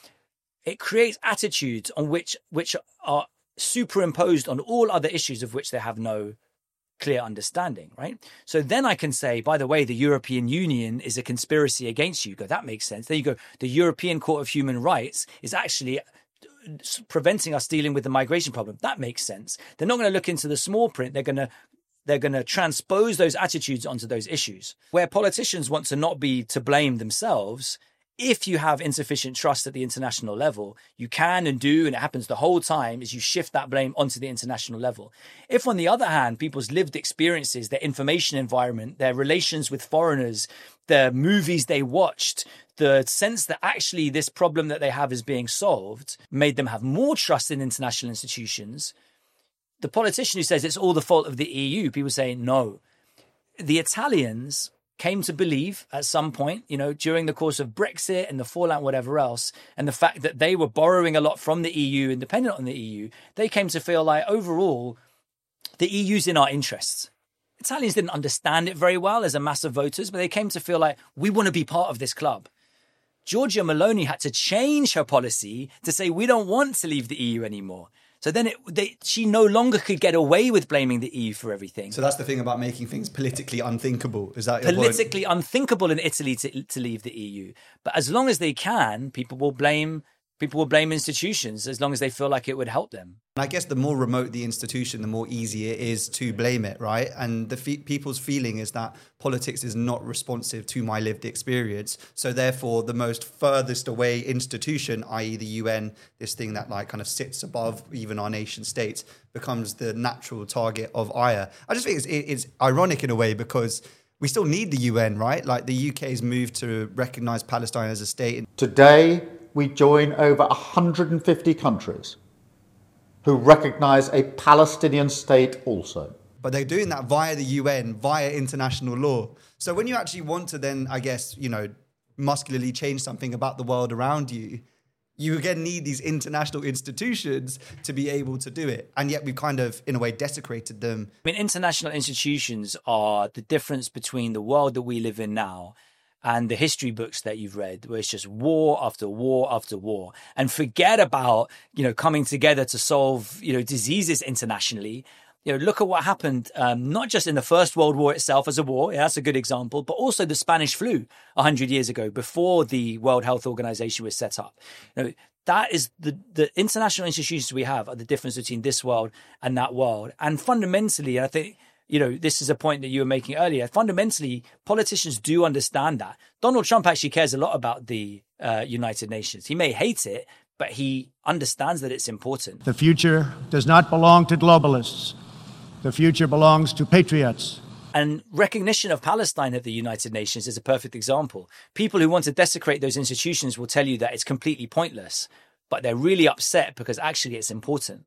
It creates attitudes on which which are superimposed on all other issues of which they have no clear understanding, right? So then I can say, by the way, the European Union is a conspiracy against you. You go, that makes sense. There you go. The European Court of Human Rights is actually preventing us dealing with the migration problem. That makes sense. They're not going to look into the small print. They're going to They're going to transpose those attitudes onto those issues. Where politicians want to not be to blame themselves, if you have insufficient trust at the international level, you can and do, and it happens the whole time, is you shift that blame onto the international level. If, on the other hand, people's lived experiences, their information environment, their relations with foreigners, the movies they watched, the sense that actually this problem that they have is being solved, made them have more trust in international institutions, the politician who says it's all the fault of the E U, people say no. The Italians came to believe at some point, you know, during the course of Brexit and the fallout, whatever else, and the fact that they were borrowing a lot from the E U, independent on the E U, they came to feel like overall, the E U's in our interests. Italians didn't understand it very well as a mass of voters, but they came to feel like we want to be part of this club. Giorgia Meloni had to change her policy to say we don't want to leave the E U anymore. So then it, they, she no longer could get away with blaming the E U for everything. So that's the thing about making things politically unthinkable. Is that politically unthinkable in Italy to, to leave the E U? But as long as they can, people will blame people will blame institutions as long as they feel like it would help them. And I guess the more remote the institution, the more easy it is to blame it, right? And the fe- people's feeling is that politics is not responsive to my lived experience. So therefore, the most furthest away institution, that is the U N, this thing that like kind of sits above even our nation states, becomes the natural target of ire. I just think it's, it's ironic in a way because we still need the U N, right? Like the U K's move to recognize Palestine as a state. Today, we join over one hundred fifty countries who recognize a Palestinian state also. But they're doing that via the U N, via international law. So when you actually want to then, I guess, you know, muscularly change something about the world around you, you again need these international institutions to be able to do it. And yet we've kind of, in a way, desecrated them. I mean, international institutions are the difference between the world that we live in now and the history books that you've read, where it's just war after war after war. And forget about, you know, coming together to solve, you know, diseases internationally. You know, look at what happened, um, not just in the First World War itself as a war, yeah, that's a good example, but also the Spanish flu one hundred years ago, before the World Health Organization was set up. You know, that is the, the international institutions we have are the difference between this world and that world. And fundamentally, I think, you know, this is a point that you were making earlier. Fundamentally, politicians do understand that. Donald Trump actually cares a lot about the uh, United Nations. He may hate it, but he understands that it's important. The future does not belong to globalists. The future belongs to patriots. And recognition of Palestine at the United Nations is a perfect example. People who want to desecrate those institutions will tell you that it's completely pointless, but they're really upset because actually it's important.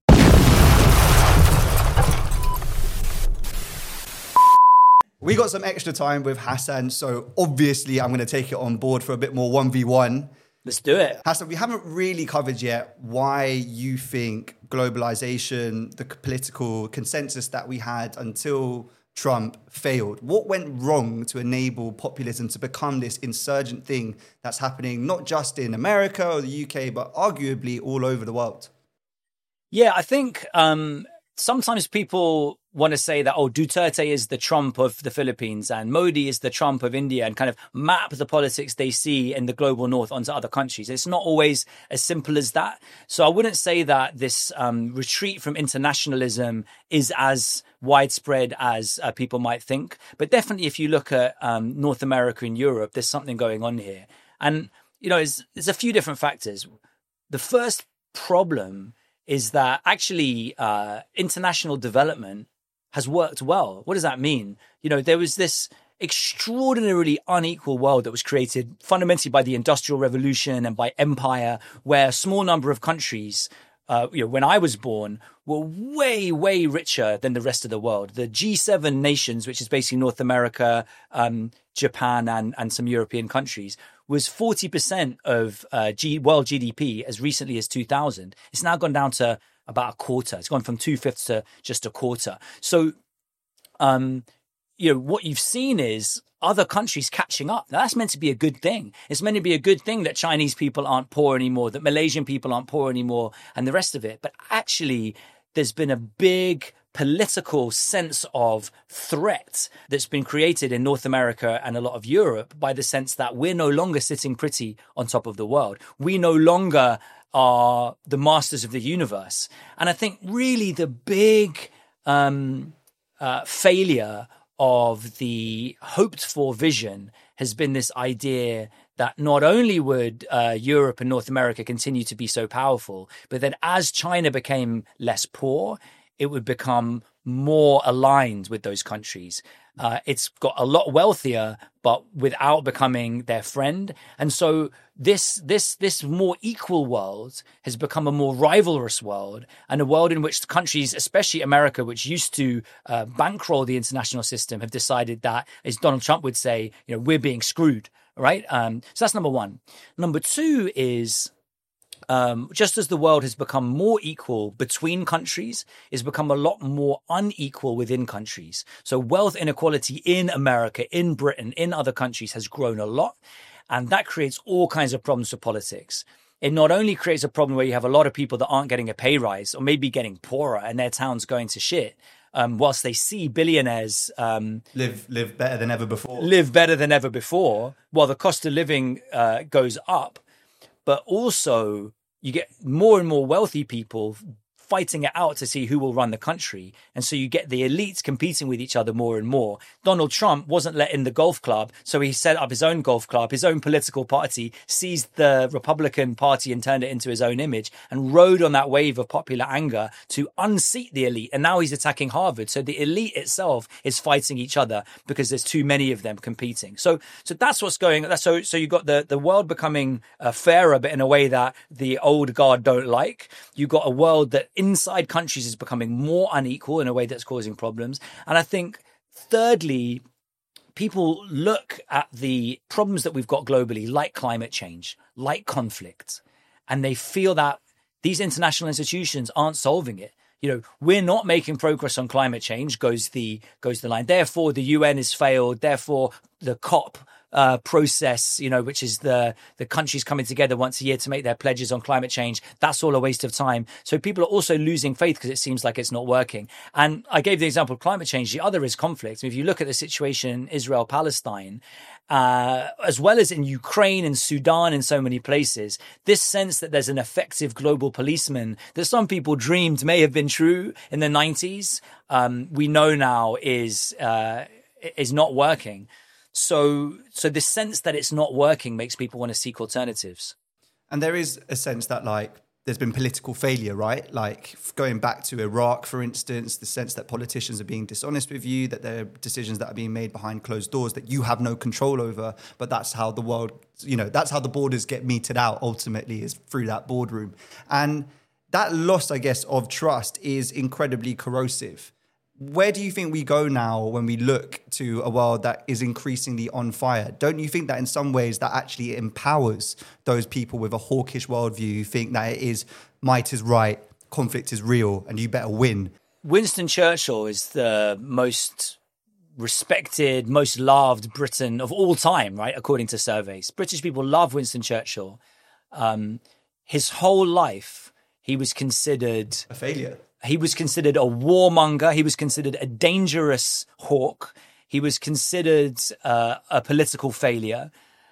We got some extra time with Hassan, so obviously I'm going to take it on board for a bit more one v one. Let's do it. Hassan, we haven't really covered yet why you think globalization, the political consensus that we had until Trump failed. What went wrong to enable populism to become this insurgent thing that's happening not just in America or the U K, but arguably all over the world? Yeah, I think um, sometimes people want to say that, oh, Duterte is the Trump of the Philippines and Modi is the Trump of India, and kind of map the politics they see in the global north onto other countries. It's not always as simple as that. So I wouldn't say that this um, retreat from internationalism is as widespread as uh, people might think. But definitely if you look at um, North America and Europe, there's something going on here. And, you know, there's, there's a few different factors. The first problem is that actually uh, international development has worked well. What does that mean? You know, there was this extraordinarily unequal world that was created fundamentally by the Industrial Revolution and by empire, where a small number of countries, uh, you know, when I was born, were way, way richer than the rest of the world. The G seven nations, which is basically North America, um, Japan, and, and some European countries, was forty percent of uh, G- world G D P as recently as two thousand. It's now gone down to about a quarter. It's gone from two-fifths to just a quarter. So, um, you know, what you've seen is other countries catching up. Now, that's meant to be a good thing. It's meant to be a good thing that Chinese people aren't poor anymore, that Malaysian people aren't poor anymore, and the rest of it. But actually, there's been a big political sense of threat that's been created in North America and a lot of Europe by the sense that we're no longer sitting pretty on top of the world. We no longer are the masters of the universe. And I think really the big um, uh, failure of the hoped for vision has been this idea that not only would uh, Europe and North America continue to be so powerful, but that as China became less poor, it would become more aligned with those countries. Uh, it's got a lot wealthier, but without becoming their friend. And so this this this more equal world has become a more rivalrous world, and a world in which countries, especially America, which used to uh, bankroll the international system, have decided that, as Donald Trump would say, you know, we're being screwed, right? Um, so that's number one. Number two is, Um, just as the world has become more equal between countries, it's become a lot more unequal within countries. So wealth inequality in America, in Britain, in other countries has grown a lot. And that creates all kinds of problems for politics. It not only creates a problem where you have a lot of people that aren't getting a pay rise or maybe getting poorer and their town's going to shit, um, whilst they see billionaires um, live live better than ever before. Live better than ever before, while the cost of living uh, goes up. But also, you get more and more wealthy people fighting it out to see who will run the country. And so you get the elites competing with each other more and more. Donald Trump wasn't let in the golf club, so he set up his own golf club, his own political party, seized the Republican Party and turned it into his own image, and rode on that wave of popular anger to unseat the elite. And now he's attacking Harvard. So the elite itself is fighting each other because there's too many of them competing. So so that's what's going on. So, so you've got the, the world becoming uh, fairer, but in a way that the old guard don't like. You've got a world that inside countries is becoming more unequal in a way that's causing problems. And I think, thirdly, people look at the problems that we've got globally, like climate change, like conflict, and they feel that these international institutions aren't solving it. You know, we're not making progress on climate change, goes the goes the line. Therefore, the U N has failed. Therefore, the COP uh, process, you know, which is the the countries coming together once a year to make their pledges on climate change, that's all a waste of time. So people are also losing faith because it seems like it's not working. And I gave the example of climate change. The other is conflict. If you look at the situation in Israel, Palestine, uh, as well as in Ukraine and Sudan in so many places, this sense that there's an effective global policeman that some people dreamed may have been true in the nineties, um, we know now is uh, is not working. So, so the sense that it's not working makes people want to seek alternatives. And there is a sense that, like, there's been political failure, right? Like going back to Iraq, for instance, the sense that politicians are being dishonest with you, that there are decisions that are being made behind closed doors that you have no control over. But that's how the world, you know, that's how the borders get meted out ultimately, is through that boardroom. And that loss, I guess, of trust is incredibly corrosive. Where do you think we go now when we look to a world that is increasingly on fire? Don't you think that in some ways that actually empowers those people with a hawkish worldview who think that it is might is right, conflict is real, and you better win? Winston Churchill is the most respected, most loved Briton of all time, right? According to surveys. British people love Winston Churchill. Um, his whole life, he was considered a failure. He was considered a warmonger. He was considered a dangerous hawk. He was considered uh, a political failure.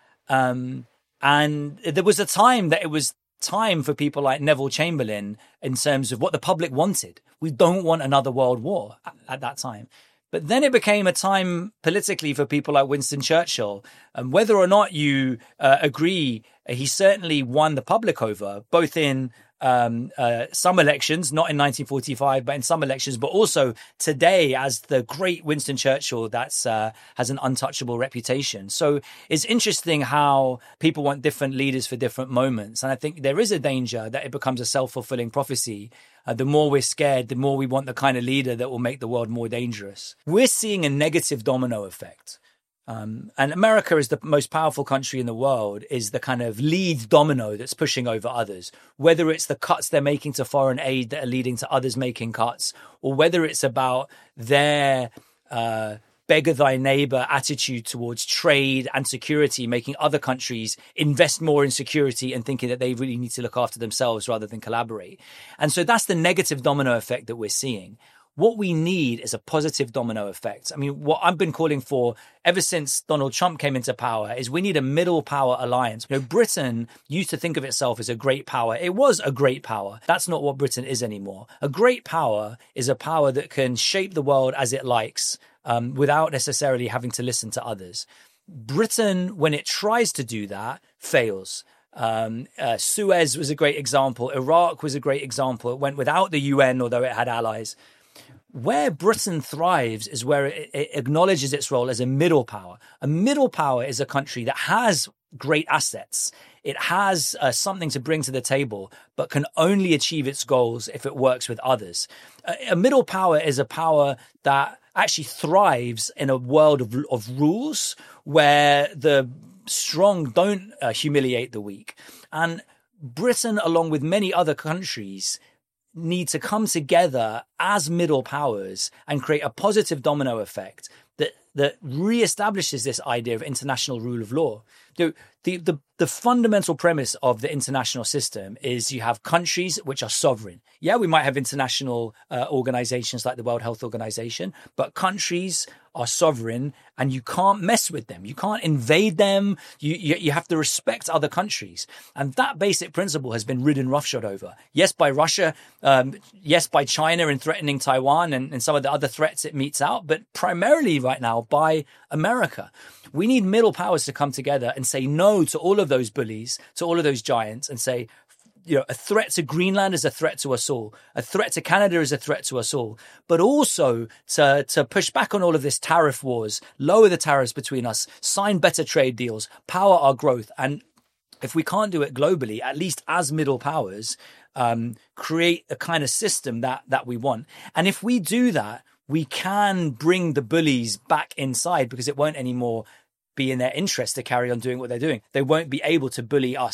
Um, and there was a time that it was time for people like Neville Chamberlain in terms of what the public wanted. We don't want another world war at, at that time. But then it became a time politically for people like Winston Churchill. And whether or not you uh, agree, he certainly won the public over, both in Um, uh, some elections, not in nineteen forty-five, but in some elections, but also today as the great Winston Churchill that's uh, has an untouchable reputation. So it's interesting how people want different leaders for different moments. And I think there is a danger that it becomes a self-fulfilling prophecy. Uh, the more we're scared, the more we want the kind of leader that will make the world more dangerous. We're seeing a negative domino effect. Um, and America is the most powerful country in the world, is the kind of lead domino that's pushing over others, whether it's the cuts they're making to foreign aid that are leading to others making cuts, or whether it's about their uh, beggar thy neighbor attitude towards trade and security, making other countries invest more in security and thinking that they really need to look after themselves rather than collaborate. And so that's the negative domino effect that we're seeing. What we need is a positive domino effect. I mean, what I've been calling for ever since Donald Trump came into power is we need a middle power alliance. You know, Britain used to think of itself as a great power. It was a great power. That's not what Britain is anymore. A great power is a power that can shape the world as it likes, um, without necessarily having to listen to others. Britain, when it tries to do that, fails. Um, uh, Suez was a great example. Iraq was a great example. It went without the U N, although it had allies. Where Britain thrives is where it, it acknowledges its role as a middle power. A middle power is a country that has great assets. It has uh, something to bring to the table, but can only achieve its goals if it works with others. A, a middle power is a power that actually thrives in a world of, of rules where the strong don't uh, humiliate the weak. And Britain, along with many other countries, need to come together as middle powers and create a positive domino effect that that reestablishes this idea of international rule of law. The, the, the, the fundamental premise of the international system is you have countries which are sovereign. Yeah, we might have international uh, organizations like the World Health Organization, but countries are sovereign and you can't mess with them. You can't invade them. You, you, you have to respect other countries. And that basic principle has been ridden roughshod over. Yes, by Russia. Um, yes, by China in threatening Taiwan and, and some of the other threats it meets out, but primarily right now by America. We need middle powers to come together and say no to all of those bullies, to all of those giants, and say, you know, a threat to Greenland is a threat to us all. A threat to Canada is a threat to us all. But also to, to push back on all of this tariff wars, lower the tariffs between us, sign better trade deals, power our growth. And if we can't do it globally, at least as middle powers, um, create a kind of system that, that we want. And if we do that, we can bring the bullies back inside, because it won't anymore be in their interest to carry on doing what they're doing. They won't be able to bully us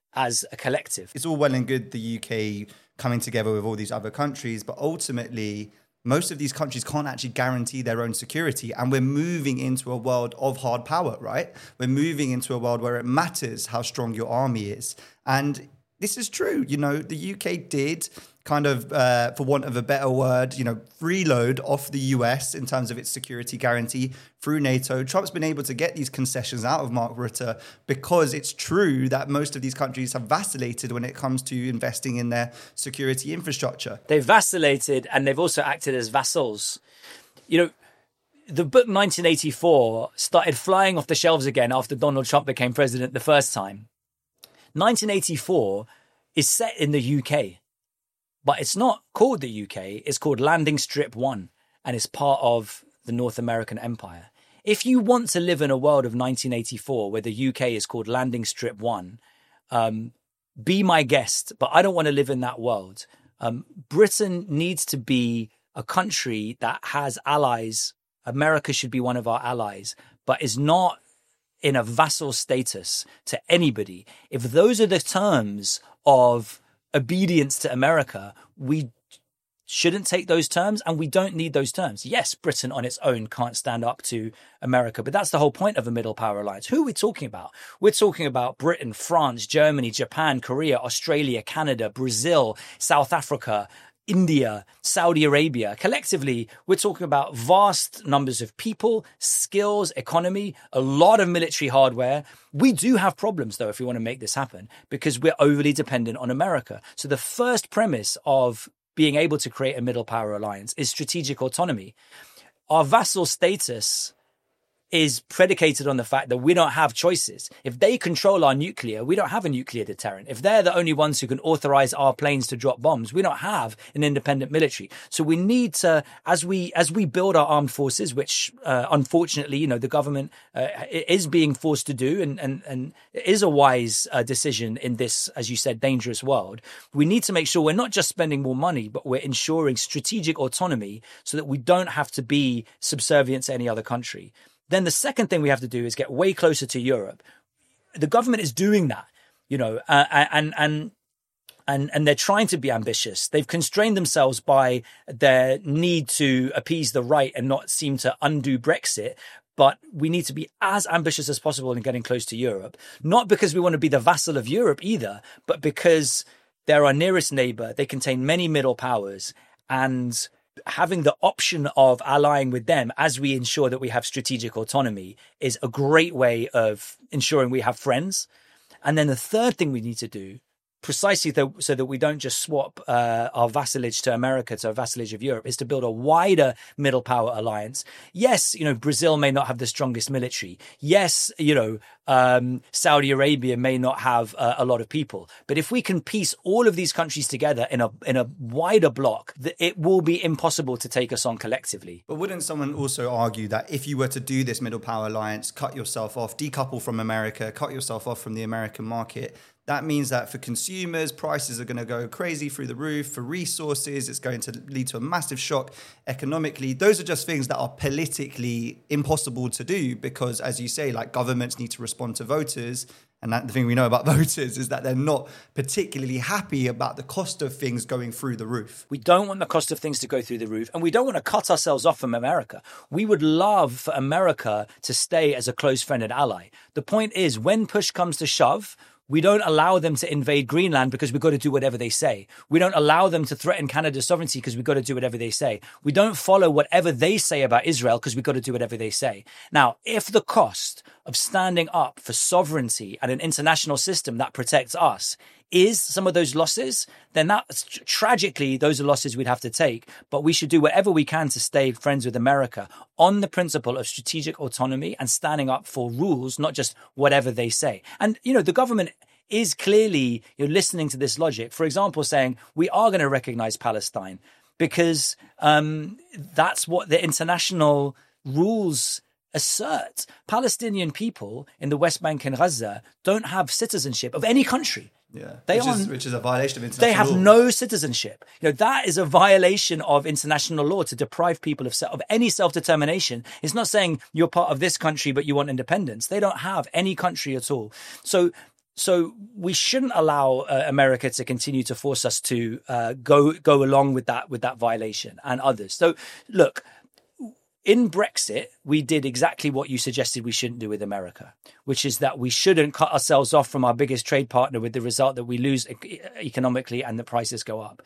as a collective. It's all well and good, the U K coming together with all these other countries, but ultimately, most of these countries can't actually guarantee their own security. And we're moving into a world of hard power, right? We're moving into a world where it matters how strong your army is. And this is true. You know, the U K did kind of, uh, for want of a better word, you know, freeload off the U S in terms of its security guarantee through NATO. Trump's been able to get these concessions out of Mark Rutte because it's true that most of these countries have vacillated when it comes to investing in their security infrastructure. They've vacillated and they've also acted as vassals. You know, the book nineteen eighty-four started flying off the shelves again after Donald Trump became president the first time. nineteen eighty-four is set in the U K, but it's not called the U K. It's called Landing Strip One, and it's part of the North American Empire. If you want to live in a world of nineteen eighty-four where the U K is called Landing Strip One, um, be my guest, but I don't want to live in that world. Um, Britain needs to be a country that has allies. America should be one of our allies, but is not in a vassal status to anybody. If those are the terms of obedience to America, we shouldn't take those terms, and we don't need those terms. Yes, Britain on its own can't stand up to America, but that's the whole point of a middle power alliance. Who are we talking about? We're talking about Britain, France, Germany, Japan, Korea, Australia, Canada, Brazil, South Africa, India, Saudi Arabia. Collectively, we're talking about vast numbers of people, skills, economy, a lot of military hardware. We do have problems, though, if we want to make this happen, because we're overly dependent on America. So the first premise of being able to create a middle power alliance is strategic autonomy. Our vassal status is predicated on the fact that we don't have choices. If they control our nuclear, we don't have a nuclear deterrent. If they're the only ones who can authorize our planes to drop bombs, we don't have an independent military. So we need to, as we as we build our armed forces, which uh, unfortunately, you know, the government uh, is being forced to do, and and and it is a wise uh, decision in this, as you said, dangerous world. We need to make sure we're not just spending more money, but we're ensuring strategic autonomy so that we don't have to be subservient to any other country. Then the second thing we have to do is get way closer to Europe. The government is doing that, you know, uh, and and and and they're trying to be ambitious. They've constrained themselves by their need to appease the right and not seem to undo Brexit. But we need to be as ambitious as possible in getting close to Europe, not because we want to be the vassal of Europe either, but because they're our nearest neighbor. They contain many middle powers, and having the option of allying with them as we ensure that we have strategic autonomy is a great way of ensuring we have friends. And then the third thing we need to do, precisely th- so that we don't just swap uh, our vassalage to America to a vassalage of Europe, is to build a wider middle power alliance. Yes, you know, Brazil may not have the strongest military. Yes, you know, um, Saudi Arabia may not have uh, a lot of people. But if we can piece all of these countries together in a in a wider bloc, th- it will be impossible to take us on collectively. But wouldn't someone also argue that if you were to do this middle power alliance, cut yourself off, decouple from America, cut yourself off from the American market, that means that for consumers, prices are going to go crazy through the roof. For resources, it's going to lead to a massive shock economically. Those are just things that are politically impossible to do because, as you say, like governments need to respond to voters. And that, the thing we know about voters is that they're not particularly happy about the cost of things going through the roof. We don't want the cost of things to go through the roof, and we don't want to cut ourselves off from America. We would love for America to stay as a close friend and ally. The point is, when push comes to shove, we don't allow them to invade Greenland because we've got to do whatever they say. We don't allow them to threaten Canada's sovereignty because we've got to do whatever they say. We don't follow whatever they say about Israel because we've got to do whatever they say. Now, if the cost of standing up for sovereignty and an international system that protects us is some of those losses, then that tragically, those are losses we'd have to take. But we should do whatever we can to stay friends with America on the principle of strategic autonomy and standing up for rules, not just whatever they say. And, you know, the government is clearly, you're listening to this logic, for example, saying we are going to recognize Palestine because um, that's what the international rules assert. Palestinian people in the West Bank and Gaza don't have citizenship of any country. Yeah, they which, are, is, which is a violation of international They have law. no citizenship. You know, that is a violation of international law to deprive people of, of any self-determination. It's not saying you're part of this country, but you want independence. They don't have any country at all. So So we shouldn't allow uh, America to continue to force us to uh, go go along with that with that violation and others. So look, in Brexit, we did exactly what you suggested we shouldn't do with America, which is that we shouldn't cut ourselves off from our biggest trade partner with the result that we lose e- economically and the prices go up.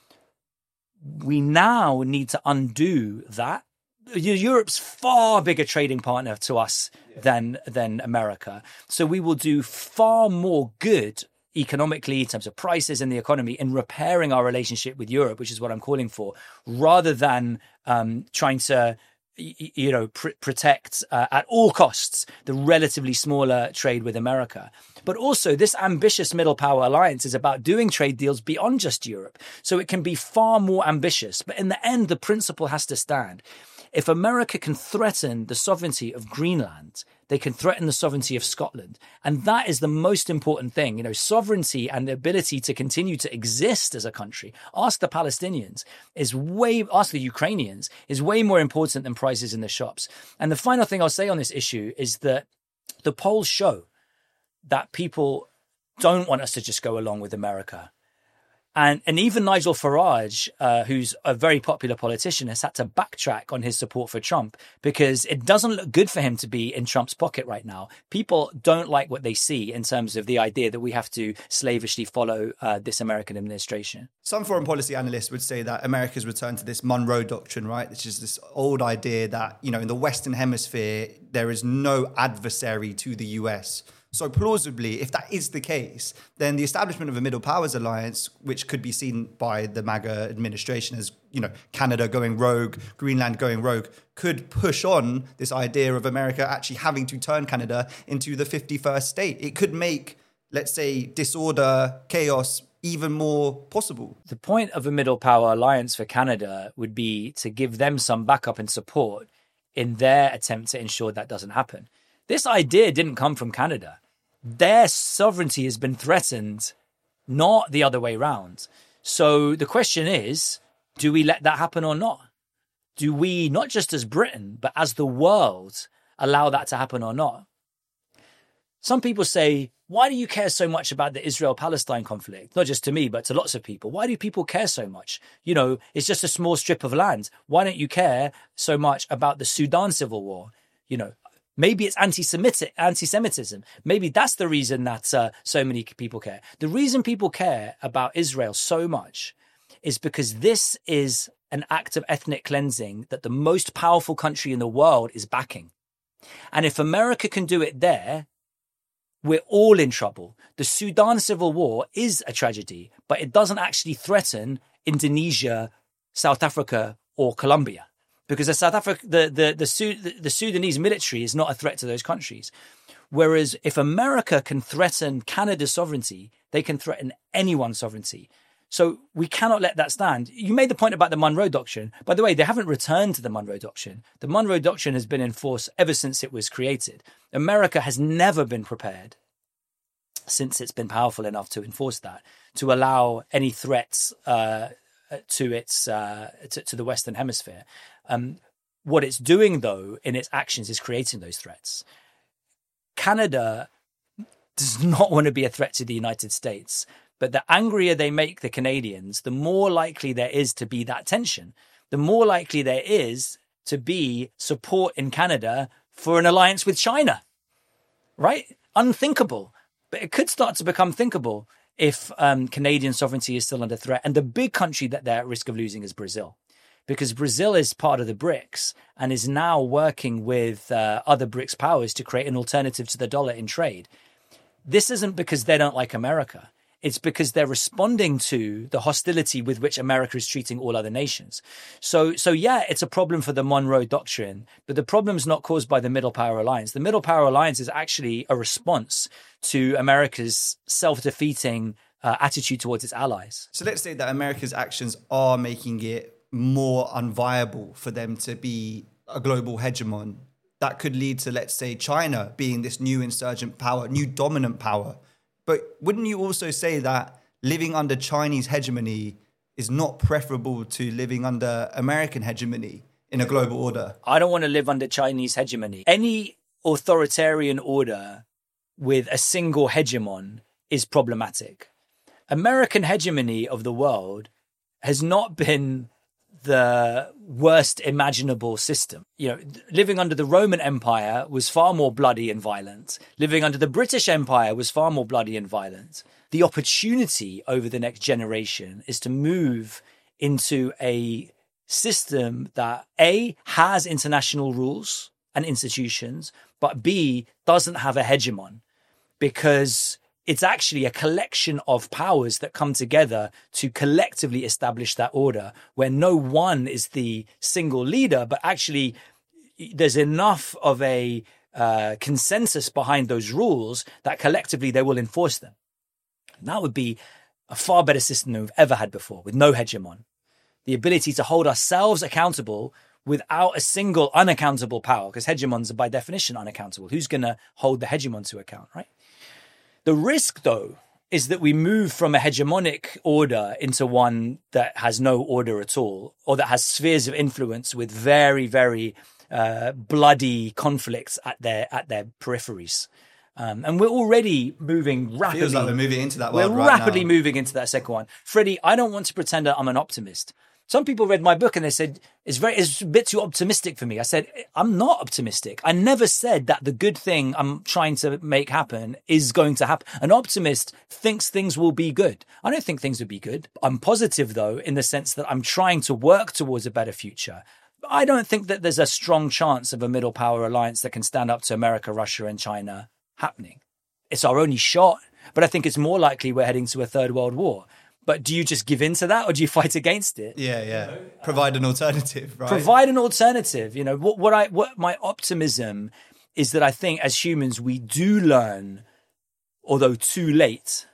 We now need to undo that. Europe's far bigger trading partner to us than than America. So we will do far more good economically in terms of prices and the economy in repairing our relationship with Europe, which is what I'm calling for, rather than um, trying to, you know, pr- protect uh, at all costs the relatively smaller trade with America. But also this ambitious middle power alliance is about doing trade deals beyond just Europe. So it can be far more ambitious. But in the end, the principle has to stand. If America can threaten the sovereignty of Greenland, they can threaten the sovereignty of Scotland. And that is the most important thing. You know, sovereignty and the ability to continue to exist as a country, ask the Palestinians, is way, ask the Ukrainians, is way more important than prices in the shops. And the final thing I'll say on this issue is that the polls show that people don't want us to just go along with America. And and even Nigel Farage, uh, who's a very popular politician, has had to backtrack on his support for Trump because it doesn't look good for him to be in Trump's pocket right now. People don't like what they see in terms of the idea that we have to slavishly follow uh, this American administration. Some foreign policy analysts would say that America's return to this Monroe Doctrine, right, which is this old idea that, you know, in the Western Hemisphere, there is no adversary to the U S. So plausibly, if that is the case, then the establishment of a Middle Powers Alliance, which could be seen by the MAGA administration as, you know, Canada going rogue, Greenland going rogue, could push on this idea of America actually having to turn Canada into the fifty-first state. It could make, let's say, disorder, chaos even more possible. The point of a Middle Power Alliance for Canada would be to give them some backup and support in their attempt to ensure that doesn't happen. This idea didn't come from Canada. Their sovereignty has been threatened, not the other way around. So the question is, do we let that happen or not? Do we, not just as Britain, but as the world, allow that to happen or not? Some people say, why do you care so much about the Israel-Palestine conflict? Not just to me, but to lots of people. Why do people care so much? You know, it's just a small strip of land. Why don't you care so much about the Sudan civil war? You know, maybe it's anti-Semitic, anti-Semitism. Maybe that's the reason that uh, so many people care. The reason people care about Israel so much is because this is an act of ethnic cleansing that the most powerful country in the world is backing. And if America can do it there, we're all in trouble. The Sudan civil war is a tragedy, but it doesn't actually threaten Indonesia, South Africa, or Colombia. Because the South Africa, the, the, the, Sud- the Sudanese military is not a threat to those countries. Whereas if America can threaten Canada's sovereignty, they can threaten anyone's sovereignty. So we cannot let that stand. You made the point about the Monroe Doctrine. By the way, they haven't returned to the Monroe Doctrine. The Monroe Doctrine has been in force ever since it was created. America has never been prepared, since it's been powerful enough to enforce that, to allow any threats uh, to its uh, to, to the Western Hemisphere. Um, what it's doing, though, in its actions is creating those threats. Canada does not want to be a threat to the United States. But the angrier they make the Canadians, the more likely there is to be that tension. The more likely there is to be support in Canada for an alliance with China, right? Unthinkable. But it could start to become thinkable if um, Canadian sovereignty is still under threat. And the big country that they're at risk of losing is Brazil, because Brazil is part of the BRICS and is now working with uh, other BRICS powers to create an alternative to the dollar in trade. This isn't because they don't like America. It's because they're responding to the hostility with which America is treating all other nations. So, so yeah, it's a problem for the Monroe Doctrine, but the problem's not caused by the Middle Power Alliance. The Middle Power Alliance is actually a response to America's self-defeating uh, attitude towards its allies. So let's say that America's actions are making it more unviable for them to be a global hegemon. That could lead to, let's say, China being this new insurgent power, new dominant power. But wouldn't you also say that living under Chinese hegemony is not preferable to living under American hegemony in a global order? I don't want to live under Chinese hegemony. Any authoritarian order with a single hegemon is problematic. American hegemony of the world has not been the worst imaginable system. You know, living under the Roman Empire was far more bloody and violent. Living under the British Empire was far more bloody and violent. The opportunity over the next generation is to move into a system that A, has international rules and institutions, but B, doesn't have a hegemon, because it's actually a collection of powers that come together to collectively establish that order, where no one is the single leader, but actually there's enough of a uh, consensus behind those rules that collectively they will enforce them. And that would be a far better system than we've ever had before, with no hegemon. The ability to hold ourselves accountable without a single unaccountable power, because hegemons are by definition unaccountable. Who's going to hold the hegemon to account, right? The risk, though, is that we move from a hegemonic order into one that has no order at all, or that has spheres of influence with very, very uh, bloody conflicts at their at their peripheries. Um, and we're already moving rapidly. Feels like we're moving into that world We're right rapidly now. moving into that second one. Freddie, I don't want to pretend that I'm an optimist. Some people read my book and they said, it's very, it's a bit too optimistic for me. I said, I'm not optimistic. I never said that the good thing I'm trying to make happen is going to happen. An optimist thinks things will be good. I don't think things will be good. I'm positive, though, in the sense that I'm trying to work towards a better future. I don't think that there's a strong chance of a middle power alliance that can stand up to America, Russia, and China happening. It's our only shot, but I think it's more likely we're heading to a third world war. But do you just give in to that, or do you fight against it? Yeah, yeah. Provide an alternative, right? Provide an alternative. You know, what, what I, what my optimism is that I think as humans, we do learn, although too late,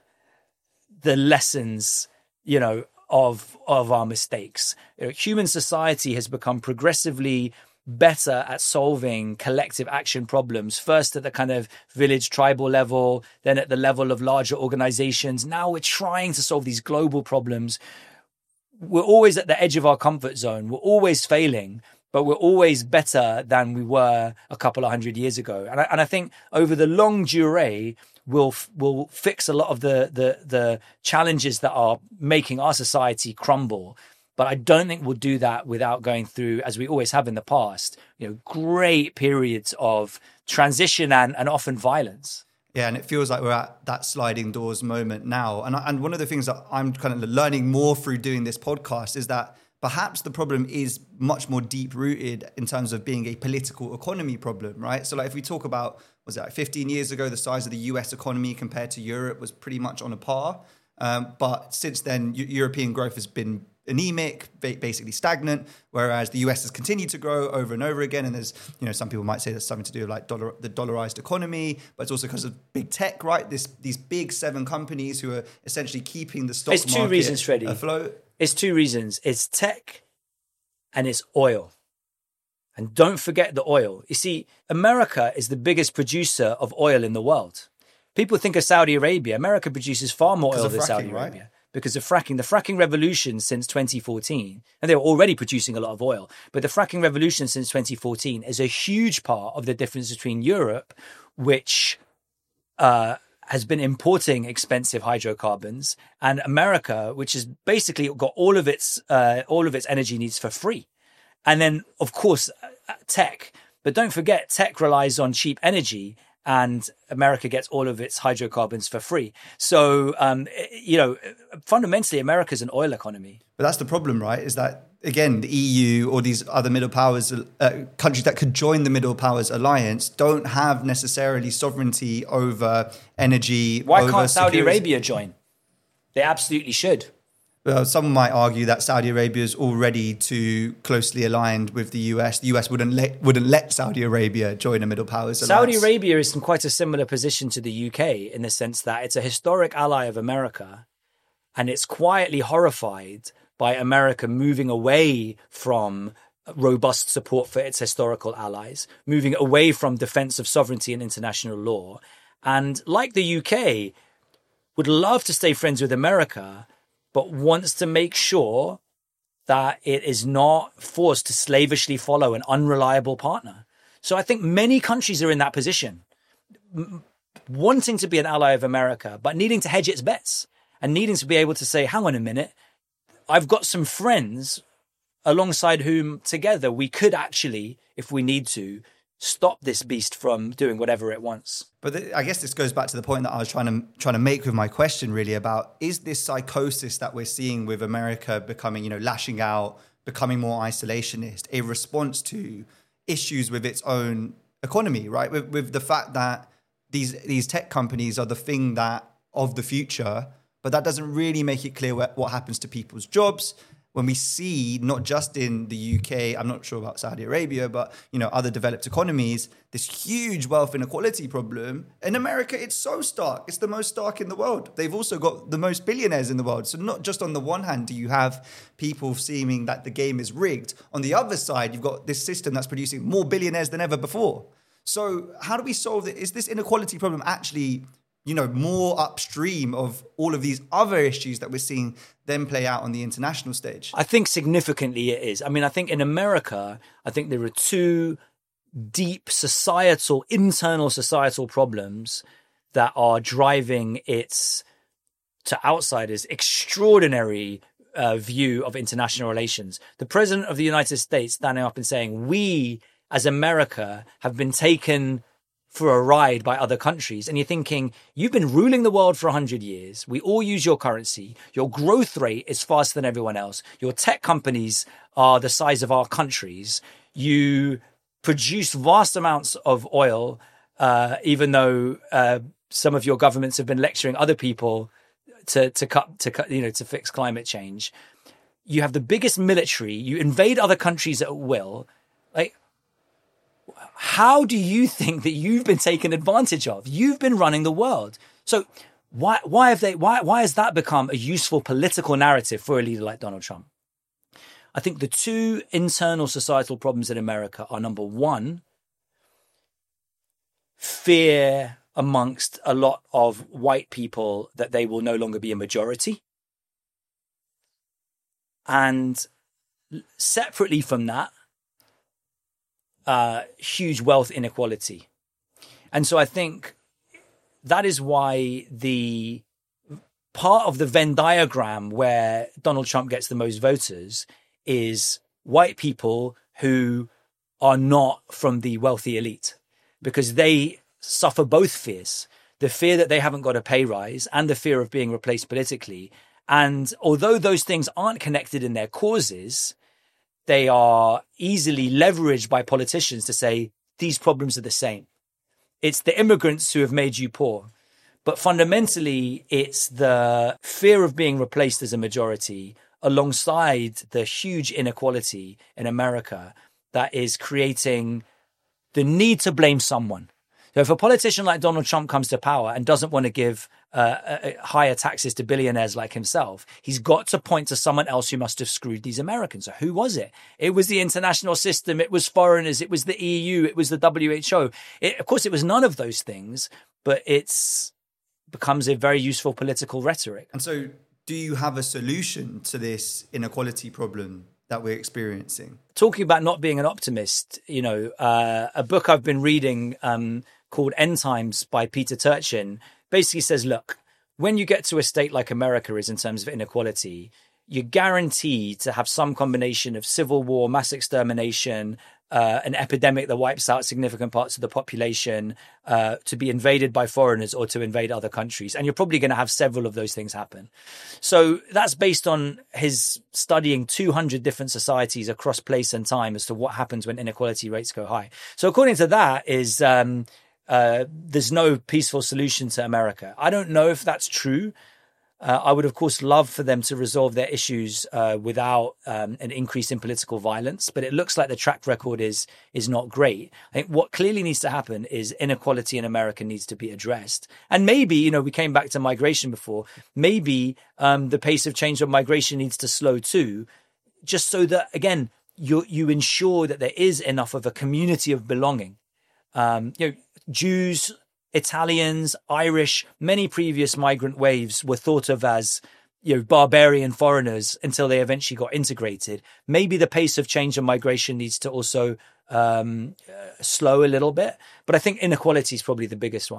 the lessons, you know, of, of our mistakes. You know, human society has become progressively better at solving collective action problems, first at the kind of village tribal level, then at the level of larger organizations. Now we're trying to solve these global problems. We're always at the edge of our comfort zone. We're always failing, but we're always better than we were a couple of hundred years ago. And I, and I think over the long durée, we'll, we'll fix a lot of the, the, the challenges that are making our society crumble. But I don't think we'll do that without going through, as we always have in the past, you know, great periods of transition and, and often violence. Yeah, and it feels like we're at that sliding doors moment now. And I, and one of the things that I'm kind of learning more through doing this podcast is that perhaps the problem is much more deep-rooted in terms of being a political economy problem, right? So like if we talk about, was it like fifteen years ago, the size of the U S economy compared to Europe was pretty much on a par. Um, but since then, U- European growth has been anemic, basically stagnant, whereas the U S has continued to grow over and over again. And there's, you know, some people might say there's something to do with like dollar, the dollarized economy, but it's also because of big tech, right? This these big seven companies who are essentially keeping the stock It's two market reasons, Freddie. afloat. It's two reasons. It's tech and it's oil. And don't forget the oil. You see, America is the biggest producer of oil in the world. People think of Saudi Arabia. America produces far more oil than fracking, Saudi right? Arabia. Because of fracking. The fracking revolution since twenty fourteen, and they were already producing a lot of oil, but the fracking revolution since twenty fourteen is a huge part of the difference between Europe, which uh, has been importing expensive hydrocarbons, and America, which has basically got all of its uh, all of its energy needs for free. And then, of course, tech. But don't forget, tech relies on cheap energy, and America gets all of its hydrocarbons for free. So, um, you know, fundamentally, America's an oil economy. But that's the problem, right? Is that, again, the E U or these other middle powers, uh, countries that could join the middle powers alliance don't have necessarily sovereignty over energy. Why over can't Saudi security. Arabia join? They absolutely should. Well, some might argue that Saudi Arabia is already too closely aligned with the U S. The U S wouldn't let wouldn't let Saudi Arabia join a middle powers Saudi alliance. Arabia is in quite a similar position to the U K in the sense that it's a historic ally of America, and it's quietly horrified by America moving away from robust support for its historical allies, moving away from defense of sovereignty and international law. And like the U K, would love to stay friends with America, but wants to make sure that it is not forced to slavishly follow an unreliable partner. So I think many countries are in that position. wanting to be an ally of America, but needing to hedge its bets and needing to be able to say, hang on a minute, I've got some friends alongside whom together we could actually, if we need to, stop this beast from doing whatever it wants. But th- I guess this goes back to the point that I was trying to trying to make with my question, really, about is this psychosis that we're seeing with America becoming, you know, lashing out, becoming more isolationist, a response to issues with its own economy, right? With, with the fact that these these tech companies are the thing that of the future, but that doesn't really make it clear what, what happens to people's jobs. When we see, not just in the U K, I'm not sure about Saudi Arabia, but, you know, other developed economies, this huge wealth inequality problem. In America, it's so stark. It's the most stark in the world. They've also got the most billionaires in the world. So not just on the one hand do you have people seeming that the game is rigged. On the other side, you've got this system that's producing more billionaires than ever before. So how do we solve it? Is this inequality problem actually, you know, more upstream of all of these other issues that we're seeing then play out on the international stage? I think significantly it is. I mean, I think in America, I think there are two deep societal, internal societal problems that are driving its, to outsiders, extraordinary uh, view of international relations. The president of the United States standing up and saying, we as America have been taken for a ride by other countries. And you're thinking, you've been ruling the world for one hundred years. We all use your currency. Your growth rate is faster than everyone else. Your tech companies are the size of our countries. You produce vast amounts of oil, uh, even though uh, some of your governments have been lecturing other people to, to cut, to cut, you know, to fix climate change. You have the biggest military. You invade other countries at will. Like, how do you think that you've been taken advantage of? You've been running the world. So why why have they why why has that become a useful political narrative for a leader like Donald Trump? I think the two internal societal problems in America are, number one, fear amongst a lot of white people that they will no longer be a majority. And separately from that, Uh, huge wealth inequality. And so I think that is why the part of the Venn diagram where Donald Trump gets the most voters is white people who are not from the wealthy elite, because they suffer both fears, the fear that they haven't got a pay rise and the fear of being replaced politically. And although those things aren't connected in their causes, they are easily leveraged by politicians to say, these problems are the same. It's the immigrants who have made you poor. But fundamentally, it's the fear of being replaced as a majority alongside the huge inequality in America that is creating the need to blame someone. So if a politician like Donald Trump comes to power and doesn't want to give uh, uh, higher taxes to billionaires like himself, he's got to point to someone else who must have screwed these Americans. So who was it? It was the international system. It was foreigners. It was the E U. It was the W H O. It, of course, it was none of those things, but it's becomes a very useful political rhetoric. And so do you have a solution to this inequality problem that we're experiencing? Talking about not being an optimist, you know, uh, a book I've been reading um, called End Times by Peter Turchin basically says, look, when you get to a state like America is in terms of inequality, you're guaranteed to have some combination of civil war, mass extermination, uh, an epidemic that wipes out significant parts of the population, uh, to be invaded by foreigners or to invade other countries. And you're probably going to have several of those things happen. So that's based on his studying two hundred different societies across place and time as to what happens when inequality rates go high. So according to that is, um, uh, there's no peaceful solution to America. I don't know if that's true. Uh, I would, of course, love for them to resolve their issues uh, without um, an increase in political violence. But it looks like the track record is is not great. I think what clearly needs to happen is inequality in America needs to be addressed. And maybe, you know, we came back to migration before. Maybe um, the pace of change of migration needs to slow too, just so that, again, you you ensure that there is enough of a community of belonging. Um, you know, Jews, Italians, Irish, many previous migrant waves were thought of as, you know, barbarian foreigners until they eventually got integrated. Maybe the pace of change and migration needs to also um, uh, slow a little bit. But I think inequality is probably the biggest one.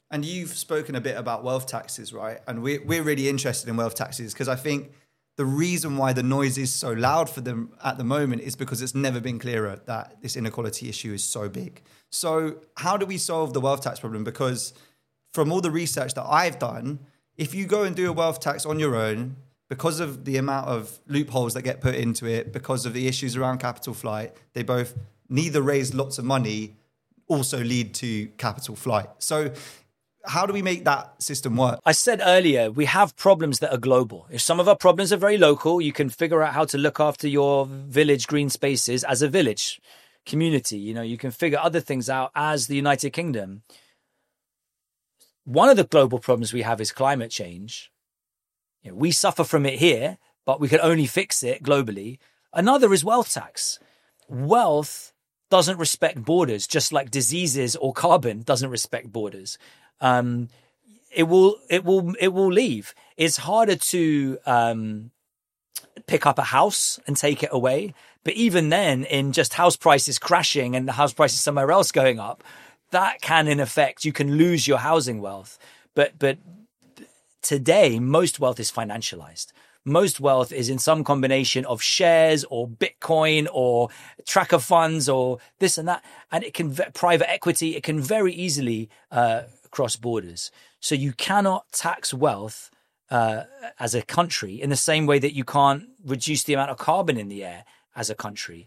And you've spoken a bit about wealth taxes, right? And we're, we're really interested in wealth taxes because I think the reason why the noise is so loud for them at the moment is because it's never been clearer that this inequality issue is so big. So how do we solve the wealth tax problem? Because from all the research that I've done, if you go and do a wealth tax on your own, because of the amount of loopholes that get put into it, because of the issues around capital flight, they both neither raise lots of money, also lead to capital flight. So how do we make that system work? I said earlier, we have problems that are global. If some of our problems are very local, you can figure out how to look after your village green spaces as a village community. You know, you can figure other things out as the United Kingdom. One of the global problems we have is climate change. You know, we suffer from it here, but we can only fix it globally. Another is wealth tax. Wealth doesn't respect borders, just like diseases or carbon doesn't respect borders. Um, it will, it will, it will leave. It's harder to um, pick up a house and take it away. But even then, in just house prices crashing and the house prices somewhere else going up, that can, in effect, you can lose your housing wealth. But, but today, most wealth is financialized. Most wealth is in some combination of shares or Bitcoin or tracker funds or this and that. And it can, private equity, it can very easily uh, cross borders. So you cannot tax wealth uh, as a country in the same way that you can't reduce the amount of carbon in the air as a country.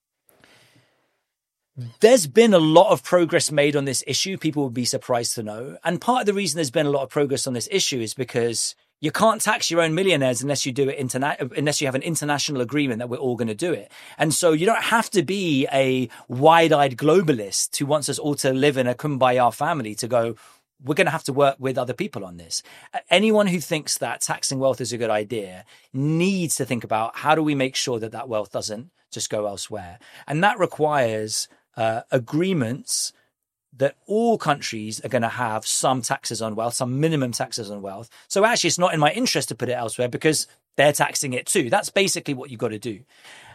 There's been a lot of progress made on this issue. People would be surprised to know. And part of the reason there's been a lot of progress on this issue is because you can't tax your own millionaires unless you do it interna- unless you have an international agreement that we're all going to do it. And so you don't have to be a wide-eyed globalist who wants us all to live in a kumbaya family to go, we're going to have to work with other people on this. Anyone who thinks that taxing wealth is a good idea needs to think about how do we make sure that that wealth doesn't just go elsewhere. And that requires uh, agreements that all countries are going to have some taxes on wealth, some minimum taxes on wealth. So actually, it's not in my interest to put it elsewhere because they're taxing it too. That's basically what you've got to do.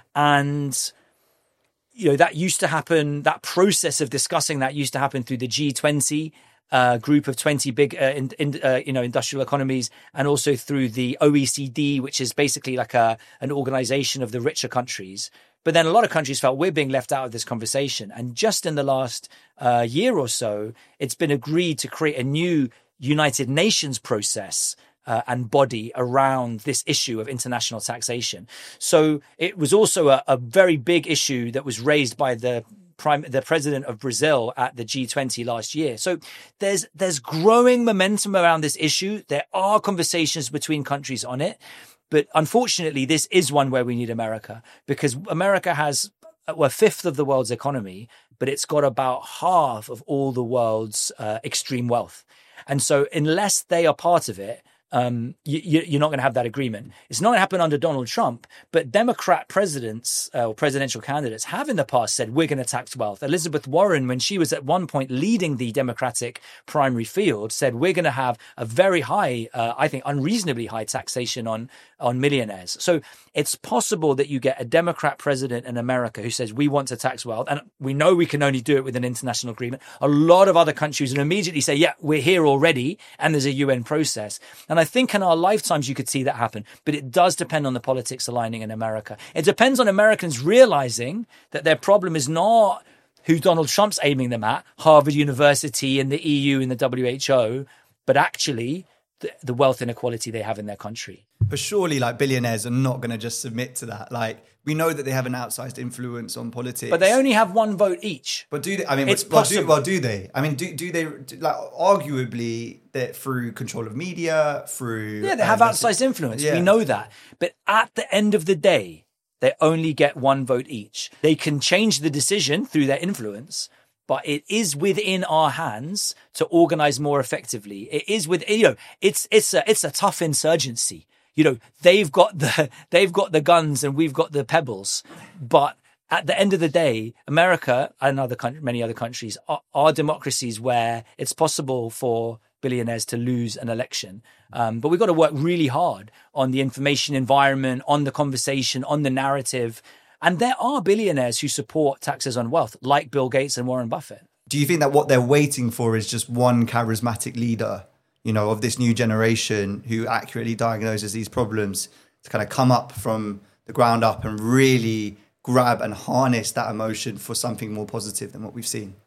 And, you know, that used to happen, that process of discussing that used to happen through the G twenty uh, group of twenty big, uh, in, in, uh, you know, industrial economies, and also through the O E C D, which is basically like a an organization of the richer countries. But then a lot of countries felt we're being left out of this conversation. And just in the last uh, year or so, it's been agreed to create a new United Nations process uh, and body around this issue of international taxation. So it was also a, a very big issue that was raised by the prime, the president of Brazil at the G twenty last year. So there's there's growing momentum around this issue. There are conversations between countries on it. But unfortunately, this is one where we need America, because America has well, a fifth of the world's economy, but it's got about half of all the world's uh, extreme wealth. And so unless they are part of it, um, you, you're not going to have that agreement. It's not going to happen under Donald Trump, but Democrat presidents uh, or presidential candidates have in the past said, we're going to tax wealth. Elizabeth Warren, when she was at one point leading the Democratic primary field, said, we're going to have a very high, uh, I think unreasonably high taxation on, on millionaires. So it's possible that you get a Democrat president in America who says, we want to tax wealth. And we know we can only do it with an international agreement. A lot of other countries will immediately say, yeah, we're here already. And there's a U N process. And I think in our lifetimes, you could see that happen. But it does depend on the politics aligning in America. It depends on Americans realizing that their problem is not who Donald Trump's aiming them at, Harvard University and the E U and the W H O, but actually the, the wealth inequality they have in their country. But surely, like, billionaires are not going to just submit to that. Like, we know that they have an outsized influence on politics. But they only have one vote each. But do they, I mean, it's well, possible. do, well, do they? I mean, do, do they, do, like, arguably, that through control of media, through... Yeah, they have uh, outsized influence. Yeah. We know that. But at the end of the day, they only get one vote each. They can change the decision through their influence, but it is within our hands to organize more effectively. It is with, you know, it's, it's a, it's a tough insurgency. You know, they've got the, they've got the guns and we've got the pebbles, but at the end of the day, America and other countries, many other countries are, are democracies where it's possible for billionaires to lose an election. Um, but we've got to work really hard on the information environment, on the conversation, on the narrative. And there are billionaires who support taxes on wealth, like Bill Gates and Warren Buffett. Do you think that what they're waiting for is just one charismatic leader, you know, of this new generation who accurately diagnoses these problems to kind of come up from the ground up and really grab and harness that emotion for something more positive than what we've seen?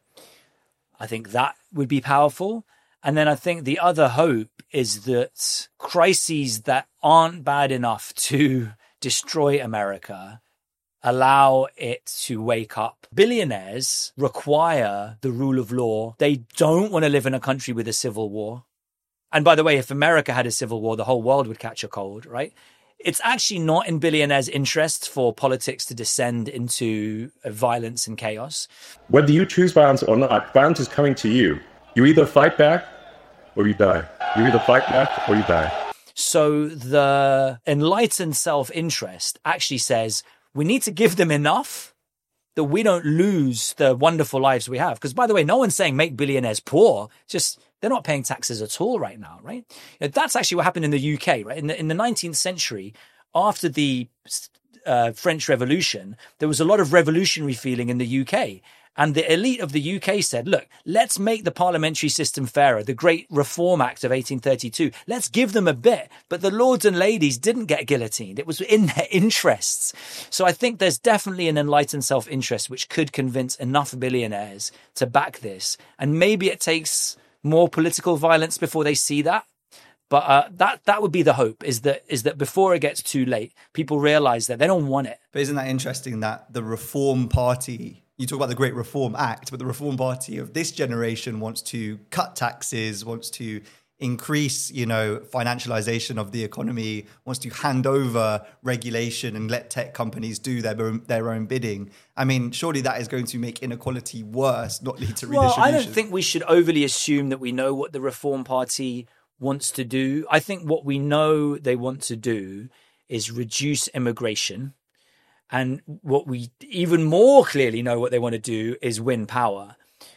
I think that would be powerful. And then I think the other hope is that crises that aren't bad enough to destroy America allow it to wake up. Billionaires require the rule of law. They don't want to live in a country with a civil war. And by the way, if America had a civil war, the whole world would catch a cold, right? It's actually not in billionaires' interests for politics to descend into violence and chaos. Whether you choose violence or not, violence is coming to you. You either fight back or you die. You either fight back or you die. So the enlightened self-interest actually says we need to give them enough that we don't lose the wonderful lives we have. Because, by the way, no one's saying make billionaires poor. Just they're not paying taxes at all right now, right? You know, that's actually what happened in the U K, right? In the, in the nineteenth century, after the uh, French Revolution, there was a lot of revolutionary feeling in the U K. And the elite of the U K said, look, let's make the parliamentary system fairer. The Great Reform Act of eighteen thirty-two. Let's give them a bit. But the lords and ladies didn't get guillotined. It was in their interests. So I think there's definitely an enlightened self-interest which could convince enough billionaires to back this. And maybe it takes more political violence before they see that. But uh, that that would be the hope, is that is that before it gets too late, people realize that they don't want it. But isn't that interesting that the Reform Party, you talk about the Great Reform Act, but the Reform Party of this generation wants to cut taxes, wants to increase, you know, financialization of the economy, wants to hand over regulation and let tech companies do their own, their own bidding. I mean, surely that is going to make inequality worse, not lead to redistribution. Well, I don't think we should overly assume that we know what the Reform Party wants to do. I think what we know they want to do is reduce immigration. And what we even more clearly know what they want to do is win power.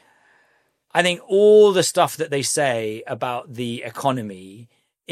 I think all the stuff that they say about the economy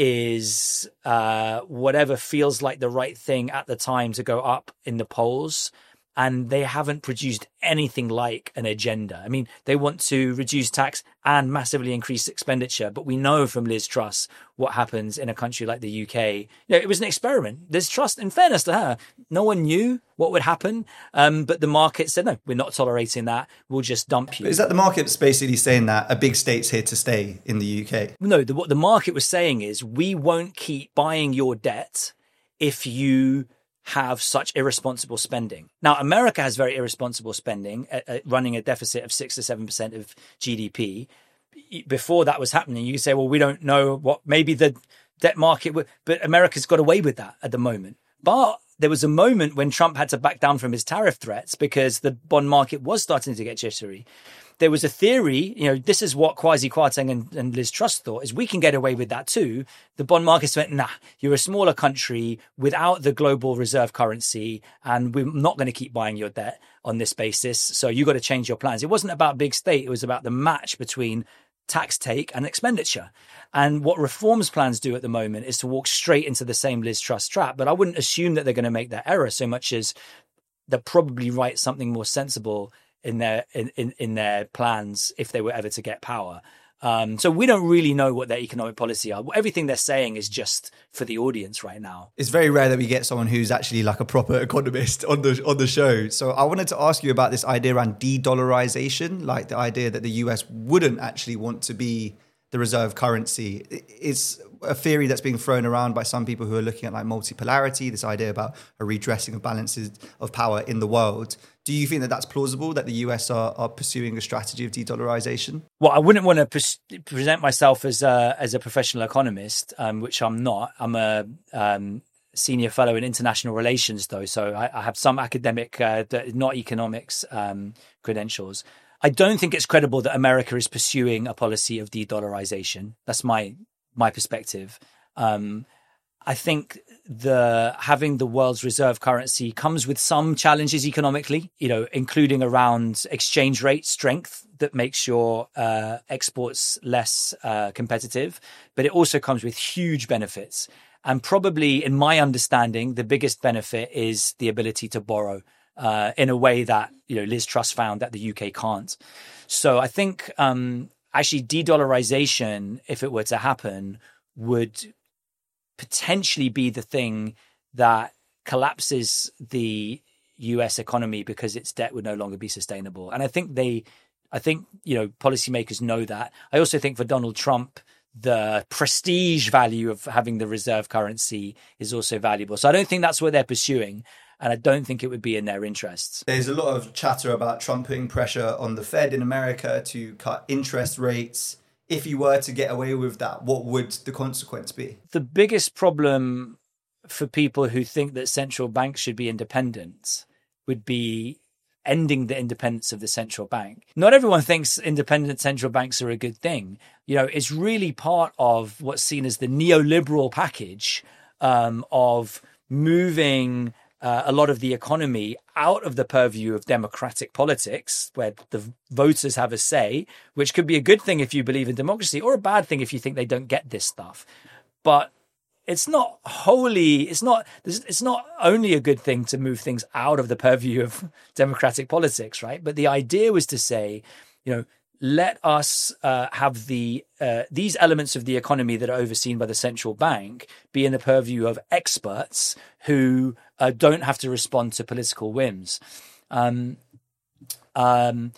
is uh, whatever feels like the right thing at the time to go up in the polls. And they haven't produced anything like an agenda. I mean, they want to reduce tax and massively increase expenditure. But we know from Liz Truss what happens in a country like the U K. You know, it was an experiment. Liz Truss, in fairness to her, no one knew what would happen. Um, but the market said, no, we're not tolerating that. We'll just dump you. But is that the market's basically saying that a big state's here to stay in the U K? No, the, what the market was saying is we won't keep buying your debt if you have such irresponsible spending. Now, America has very irresponsible spending, uh, uh, running a deficit of six to seven percent of G D P. Before that was happening, you say, well, we don't know what, maybe the debt market would, but America's got away with that at the moment. But there was a moment when Trump had to back down from his tariff threats because the bond market was starting to get jittery. There was a theory, you know, this is what Kwasi Kwarteng and, and Liz Truss thought, is we can get away with that too. The bond markets went, nah, you're a smaller country without the global reserve currency, and we're not going to keep buying your debt on this basis. So you got to change your plans. It wasn't about big state. It was about the match between tax take and expenditure. And what reforms plans do at the moment is to walk straight into the same Liz Truss trap. But I wouldn't assume that they're going to make that error so much as they'll probably write something more sensible in their in, in, in their plans if they were ever to get power. Um, so we don't really know what their economic policy are. Everything they're saying is just for the audience right now. It's very rare that we get someone who's actually like a proper economist on the on the show. So I wanted to ask you about this idea around de-dollarization, like the idea that the U S wouldn't actually want to be the reserve currency. It's a theory that's being thrown around by some people who are looking at like multipolarity, this idea about a redressing of balances of power in the world. Do you think that that's plausible, that the U S are, are pursuing a strategy of de-dollarization? Well, I wouldn't want to pre- present myself as a, as a professional economist, um, which I'm not. I'm a um, senior fellow in international relations, though, so I, I have some academic, uh, not economics um, credentials. I don't think it's credible that America is pursuing a policy of de-dollarization. That's my my perspective. Um, I think the having the world's reserve currency comes with some challenges economically, you know, including around exchange rate strength that makes your uh, exports less uh, competitive. But it also comes with huge benefits. And probably, in my understanding, the biggest benefit is the ability to borrow uh, in a way that, you know, Liz Truss found that the U K can't. So I think um, actually de-dollarization, if it were to happen, would potentially be the thing that collapses the U S economy because its debt would no longer be sustainable. And I think they, I think, you know, policymakers know that. I also think for Donald Trump, the prestige value of having the reserve currency is also valuable. So I don't think that's what they're pursuing. And I don't think it would be in their interests. There's a lot of chatter about Trump putting pressure on the Fed in America to cut interest rates. If you were to get away with that, what would the consequence be? The biggest problem for people who think that central banks should be independent would be ending the independence of the central bank. Not everyone thinks independent central banks are a good thing. You know, it's really part of what's seen as the neoliberal package um, of moving uh, a lot of the economy out of the purview of democratic politics, where the voters have a say, which could be a good thing if you believe in democracy, or a bad thing if you think they don't get this stuff. But it's not wholly, it's not, it's not only a good thing to move things out of the purview of democratic politics, right? But the idea was to say, you know, let us uh, have the uh, these elements of the economy that are overseen by the central bank be in the purview of experts who uh, don't have to respond to political whims. Um, um,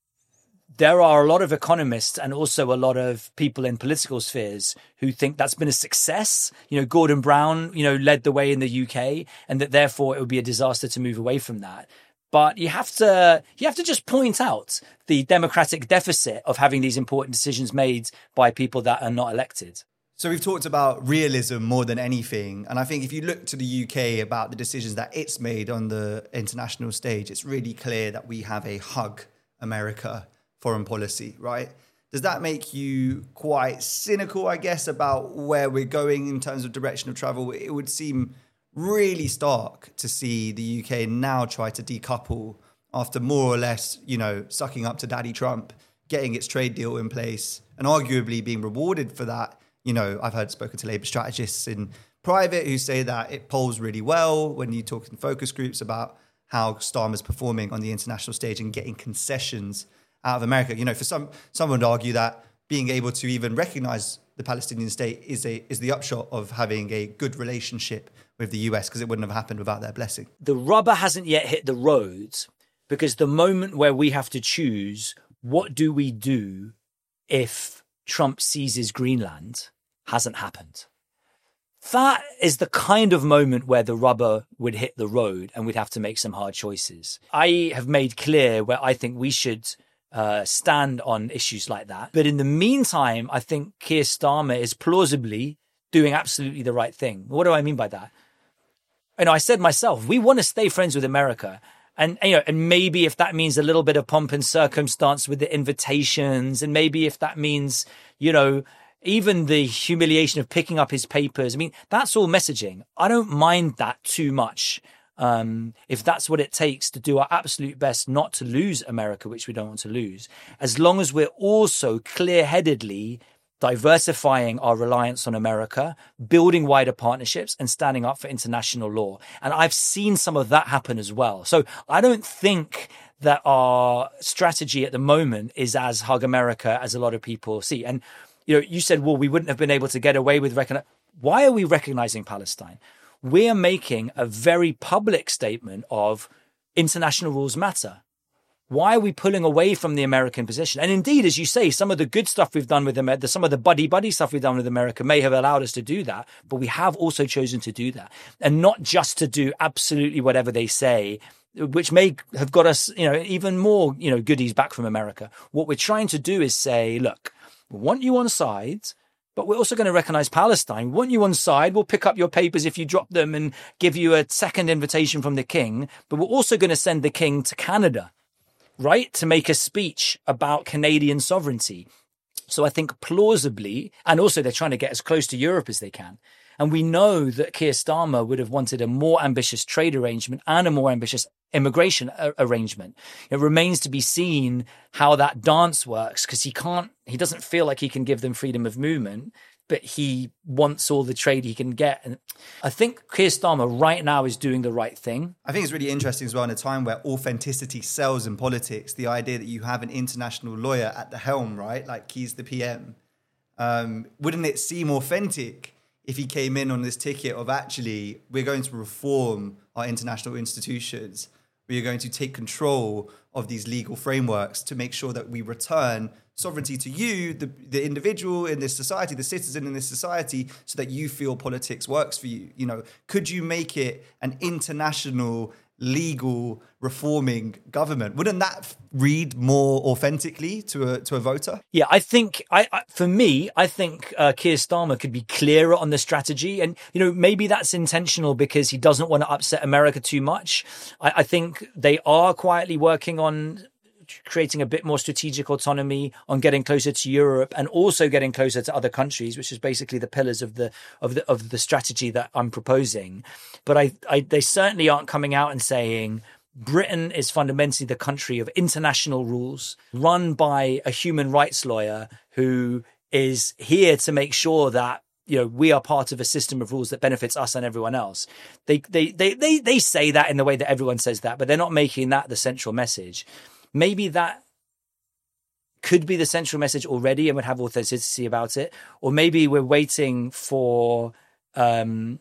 There are a lot of economists and also a lot of people in political spheres who think that's been a success. You know, Gordon Brown, you know, led the way in the U K, and that therefore it would be a disaster to move away from that. But you have to you have to just point out the democratic deficit of having these important decisions made by people that are not elected. So we've talked about realism more than anything. And I think if you look to the U K about the decisions that it's made on the international stage, it's really clear that we have a hug America foreign policy, right? Does that make you quite cynical, I guess, about where we're going in terms of direction of travel? It would seem really stark to see the U K now try to decouple after more or less, you know, sucking up to Daddy Trump, getting its trade deal in place and arguably being rewarded for that. You know, I've heard spoken to Labour strategists in private who say that it polls really well when you talk in focus groups about how Starmer's performing on the international stage and getting concessions out of America. You know, for some, someone would argue that being able to even recognize the Palestinian state is a is the upshot of having a good relationship with the U S, because it wouldn't have happened without their blessing. The rubber hasn't yet hit the road, because the moment where we have to choose what do we do if Trump seizes Greenland hasn't happened. That is the kind of moment where the rubber would hit the road and we'd have to make some hard choices. I have made clear where I think we should uh, stand on issues like that. But in the meantime, I think Keir Starmer is plausibly doing absolutely the right thing. What do I mean by that? You know, I said myself, we want to stay friends with America. And, you know, and maybe if that means a little bit of pomp and circumstance with the invitations, and maybe if that means, you know, even the humiliation of picking up his papers, I mean, that's all messaging. I don't mind that too much. Um, if that's what it takes to do our absolute best not to lose America, which we don't want to lose, as long as we're also clear-headedly diversifying our reliance on America, building wider partnerships, and standing up for international law. And I've seen some of that happen as well. So I don't think that our strategy at the moment is as hug America as a lot of people see. And, you know, you said, well, we wouldn't have been able to get away with recognize. Why are we recognizing Palestine? We're making a very public statement of international rules matter. Why are we pulling away from the American position? And indeed, as you say, some of the good stuff we've done with America, some of the buddy-buddy stuff we've done with America may have allowed us to do that, but we have also chosen to do that. And not just to do absolutely whatever they say, which may have got us, you know, even more, you know, goodies back from America. What we're trying to do is say, look, we want you on side, but we're also going to recognize Palestine. We want you on side. We'll pick up your papers if you drop them and give you a second invitation from the king. But we're also going to send the king to Canada, right, to make a speech about Canadian sovereignty. So I think plausibly, and also they're trying to get as close to Europe as they can. And we know that Keir Starmer would have wanted a more ambitious trade arrangement and a more ambitious immigration a- arrangement. It remains to be seen how that dance works, because he can't, he doesn't feel like he can give them freedom of movement, but he wants all the trade he can get. And I think Keir Starmer right now is doing the right thing. I think it's really interesting as well in a time where authenticity sells in politics, the idea that you have an international lawyer at the helm, right? Like he's the P M. Um, wouldn't it seem authentic if he came in on this ticket of actually, we're going to reform our international institutions. We are going to take control of these legal frameworks to make sure that we return sovereignty to you, the, the individual in this society, the citizen in this society, so that you feel politics works for you. You know, could you make it an international, legal, reforming government? Wouldn't that read more authentically to a to a voter? Yeah, I think, I, I for me, I think uh, Keir Starmer could be clearer on the strategy. And, you know, maybe that's intentional because he doesn't want to upset America too much. I, I think they are quietly working on creating a bit more strategic autonomy, on getting closer to Europe and also getting closer to other countries, which is basically the pillars of the of the of the strategy that I'm proposing. But I, I they certainly aren't coming out and saying Britain is fundamentally the country of international rules run by a human rights lawyer who is here to make sure that, you know, we are part of a system of rules that benefits us and everyone else. They they they they they say that in the way that everyone says that, but they're not making that the central message. Maybe that could be the central message already and would have authenticity about it. Or maybe we're waiting for um,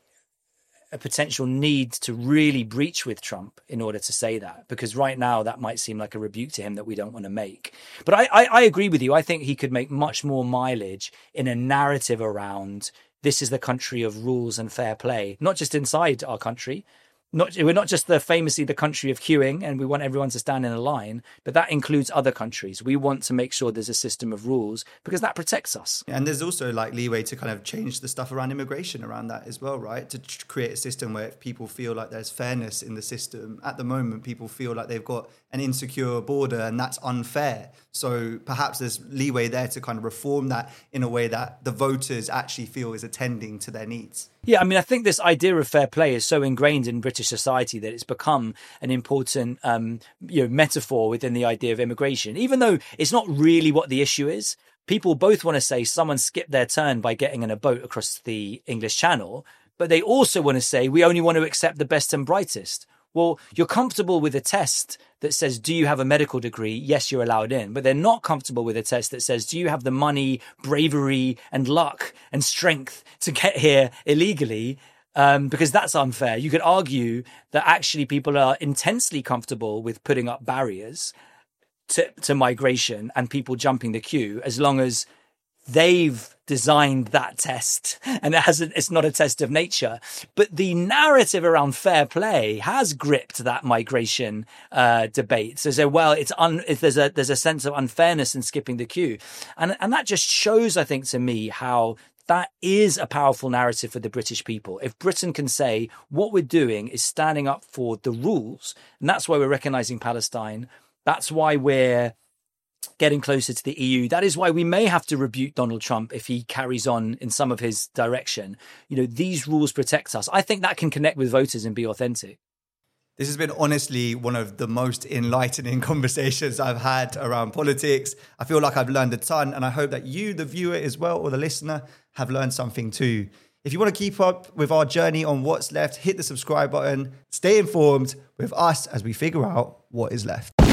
a potential need to really breach with Trump in order to say that. Because right now that might seem like a rebuke to him that we don't want to make. But I, I, I agree with you. I think he could make much more mileage in a narrative around this is the country of rules and fair play, not just inside our country. Not, we're not just the famously the country of queuing and we want everyone to stand in a line, but that includes other countries. We want to make sure there's a system of rules because that protects us. And there's also like leeway to kind of change the stuff around immigration around that as well, right? To tr- create a system where people feel like there's fairness in the system. At the moment, people feel like they've got an insecure border and that's unfair. So perhaps there's leeway there to kind of reform that in a way that the voters actually feel is attending to their needs. Yeah, I mean, I think this idea of fair play is so ingrained in British society that it's become an important um, you know, metaphor within the idea of immigration, even though it's not really what the issue is. People both want to say someone skipped their turn by getting in a boat across the English Channel, but they also want to say we only want to accept the best and brightest. Well, you're comfortable with a test that says, do you have a medical degree? Yes, you're allowed in. But they're not comfortable with a test that says, do you have the money, bravery and luck and strength to get here illegally? Um, because that's unfair. You could argue that actually people are intensely comfortable with putting up barriers to, to migration and people jumping the queue as long as they've designed that test and it hasn't, it's not a test of nature. But the narrative around fair play has gripped that migration uh, debate. So, so well, it's un, if there's a there's a sense of unfairness in skipping the queue. And, and that just shows, I think, to me, how that is a powerful narrative for the British people. If Britain can say what we're doing is standing up for the rules, and that's why we're recognizing Palestine, that's why we're getting closer to the E U. That is why we may have to rebuke Donald Trump if he carries on in some of his direction. You know, these rules protect us. I think that can connect with voters and be authentic. This has been honestly one of the most enlightening conversations I've had around politics. I feel like I've learned a ton, and I hope that you, the viewer as well, or the listener, have learned something too. If you want to keep up with our journey on what's left, hit the subscribe button. Stay informed with us as we figure out what is left.